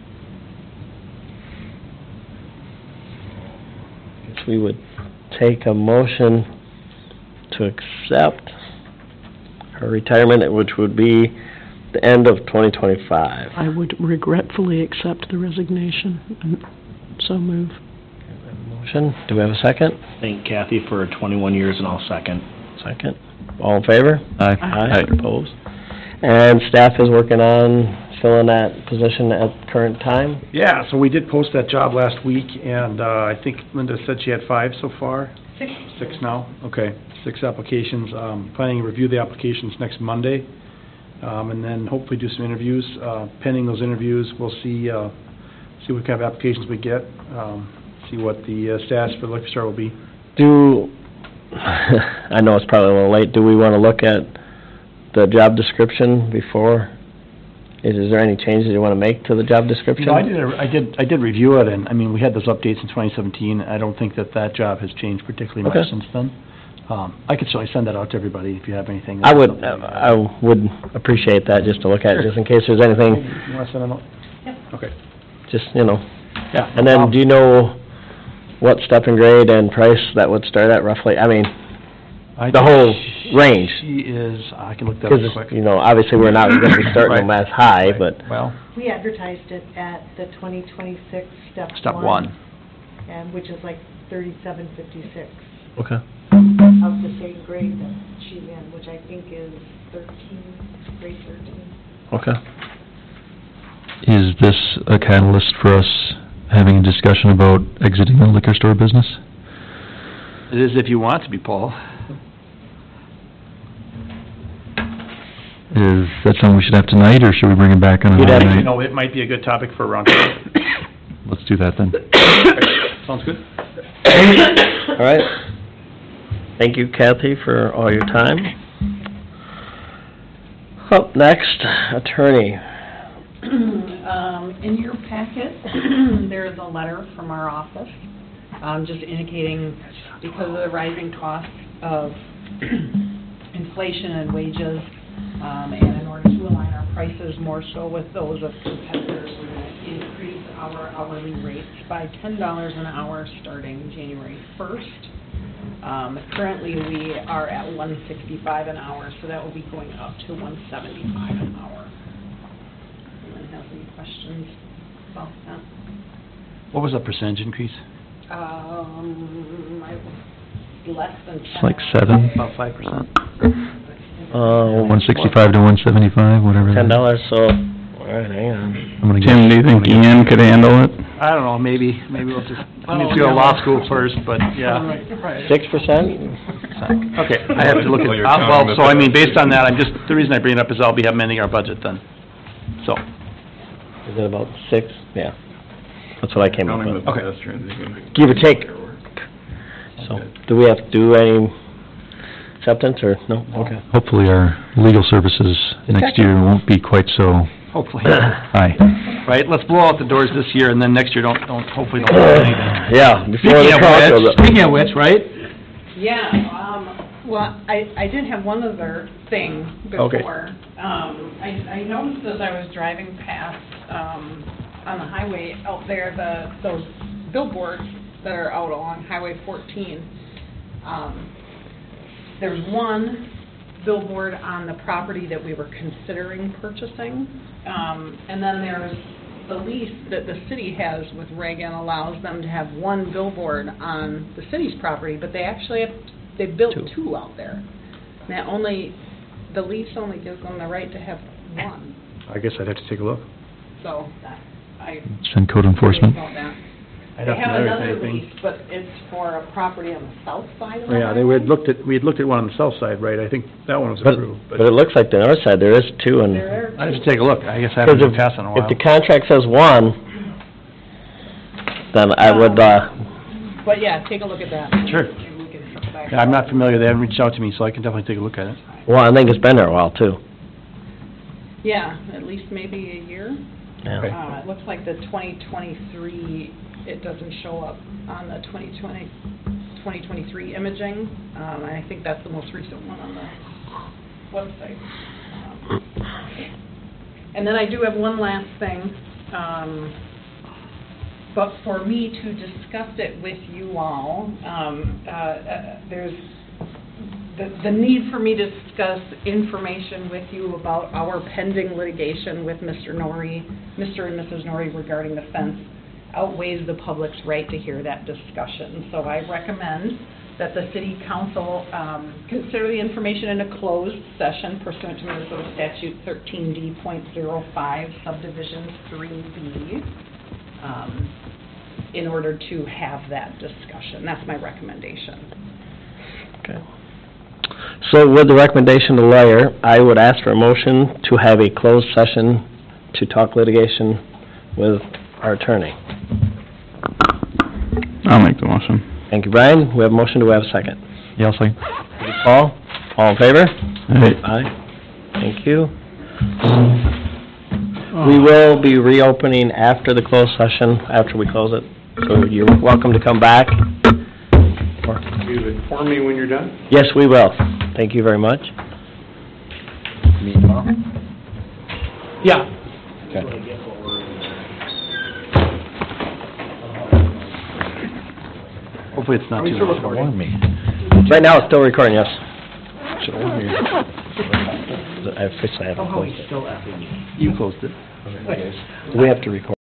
S1: Guess we would take a motion to accept her retirement, which would be the end of twenty twenty-five.
S9: I would regretfully accept the resignation, and so move.
S1: Motion, do we have a second?
S3: Thank Kathy for twenty-one years, and I'll second.
S1: Second. All in favor?
S4: Aye.
S1: Aye. Opposed? And staff is working on filling that position at current time?
S5: Yeah, so we did post that job last week, and, uh, I think Linda said she had five so far?
S11: Six.
S5: Six now? Okay, six applications. Um, planning to review the applications next Monday, um, and then hopefully do some interviews. Uh, pending those interviews, we'll see, uh, see what kind of applications we get, um, see what the, uh, status for the liquor store will be.
S1: Do, I know it's probably a little late, do we want to look at the job description before? Is, is there any changes you want to make to the job description?
S5: No, I did, a- I did, I did review it, and, I mean, we had those updates in twenty seventeen. I don't think that that job has changed particularly much
S1: Okay.
S5: since then. Um, I could certainly send that out to everybody if you have anything.
S1: I would, I would appreciate that, just to look at, just in case there's anything,
S5: You wanna send it out? Okay.
S1: just, you know.
S5: Yeah.
S1: And then, do you know what step and grade and price that would start at roughly? I mean,
S5: I
S1: the
S5: think
S1: whole
S5: she-
S1: range.
S5: She is, I can look that up
S1: Because,
S5: quick.
S1: you know, obviously, we're not gonna be starting them as high,
S5: Right.
S1: but,
S5: Well,
S11: We advertised it at the twenty twenty-six step one.
S5: step one.
S11: And, which is like thirty-seven fifty-six
S1: okay.
S11: of the same grade that she's in, which I think is thirteen, grade thirteen.
S1: Okay.
S4: Is this a catalyst for us having a discussion about exiting the liquor store business?
S5: It is if you want to be, Paul.
S4: Is that something we should have tonight, or should we bring it back on
S1: You'd have
S4: another
S1: to
S5: You
S4: night?
S5: know, it might be a good topic for a roundtable.
S4: Let's do that then.
S5: Sounds good?
S1: All right. Thank you, Kathy, for all your time. Up next, attorney.
S14: Um, in your packet, there is a letter from our office, um, just indicating because of the rising costs of inflation and wages, um, and in order to align our prices more so with those of competitors, we're going to increase our hourly rates by ten dollars an hour starting January first. Um, currently, we are at one sixty-five an hour, so that will be going up to one seventy-five an hour. Anyone have any questions about that?
S5: What was the percentage increase?
S14: Um, I, less than ten.
S4: It's like seven.
S5: About five percent.
S1: Uh,
S4: One sixty-five to one seventy-five, whatever. that is.
S1: Ten dollars, so, all right, hang on.
S4: I'm gonna guess.
S8: Tim, do you think Ian could handle it?
S5: I don't know, maybe, maybe we'll just, I need to go to law school first, but, yeah.
S1: Six percent?
S5: Okay, I have to look at, uh, well, so I mean, based on that, I'm just, the reason I bring it up is I'll be amending our budget then, so.
S1: Is it about six? Yeah. That's what I came up with.
S5: Okay.
S1: Give or take. So, do we have to do any acceptance, or, no? Okay.
S4: Hopefully our legal services next year won't be quite so
S5: Hopefully.
S4: high.
S5: Right, let's blow out the doors this year, and then next year don't, don't, hopefully don't do anything.
S1: Yeah, before
S5: Speaking
S1: the
S5: of
S1: cost goes
S5: which,
S1: up.
S5: speaking of which, right?
S14: Yeah, um, well, I, I did have one other thing
S1: Okay.
S14: before. Um, I, I noticed as I was driving past, um, on the highway out there, the, those billboards that are out along Highway fourteen. Um, there's one billboard on the property that we were considering purchasing. Um, and then there's the lease that the city has with Reagan allows them to have one billboard on the city's property, but they actually have, they built
S1: Two.
S14: two out there. Now, only, the lease only gives them the right to have one,
S5: I guess I'd have to take a look.
S14: so that, I.
S4: Send code enforcement.
S14: About that.
S5: I'd
S14: They
S5: have to
S14: have
S5: know if
S14: another
S5: anything.
S14: lease, but it's for a property on the south side of
S5: Oh,
S14: the
S5: yeah, they,
S14: highway.
S5: we had looked at, we had looked at one on the south side, right, I think that one was
S1: But,
S5: approved,
S1: but it looks like the north side, there is two, and,
S14: There are
S5: I have
S14: two.
S5: to take a look, I guess I
S1: because
S5: haven't
S1: if,
S5: been past in a while.
S1: if the contract says one, then I would, uh,
S14: But yeah, take a look at that.
S5: Sure.
S14: And we can circle back.
S5: Yeah, I'm not familiar, they haven't reached out to me, so I can definitely take a look at it.
S1: well, I think it's been there a while, too.
S14: Yeah, at least maybe a year.
S1: Yeah.
S5: Okay.
S14: Uh, it looks like the twenty twenty-three, it doesn't show up on the twenty twenty, twenty twenty-three imaging. Um, and I think that's the most recent one on the website. Um, And then I do have one last thing, um, but for me to discuss it with you all, um, uh, uh, there's the, the need for me to discuss information with you about our pending litigation with Mister Norrie, Mister and Missus Norrie regarding the fence outweighs the public's right to hear that discussion. So I recommend that the city council um, consider the information in a closed session pursuant to Minnesota statute thirteen D point zero five subdivision three B um, in order to have that discussion. That's my recommendation.
S1: Okay. So with the recommendation of the lawyer, I would ask for a motion to have a closed session to talk litigation with our attorney.
S8: I'll make the motion.
S1: Thank you, Brian. We have a motion. Do we have a second?
S4: Yeah, I'll say.
S1: Paul? All in favor?
S8: Hey.
S1: Aye. Thank you. We will be reopening after the closed session, after we close it. So you're welcome to come back.
S12: You inform me when you're done?
S1: Yes, we will. Thank you very much.
S6: Meet tomorrow?
S5: Yeah. Hopefully it's not too much.
S6: Warn me.
S1: Right now, it's still recording, yes.
S6: Should've warned me.
S1: I officially haven't closed it.
S5: You closed it.
S1: Do we have to record?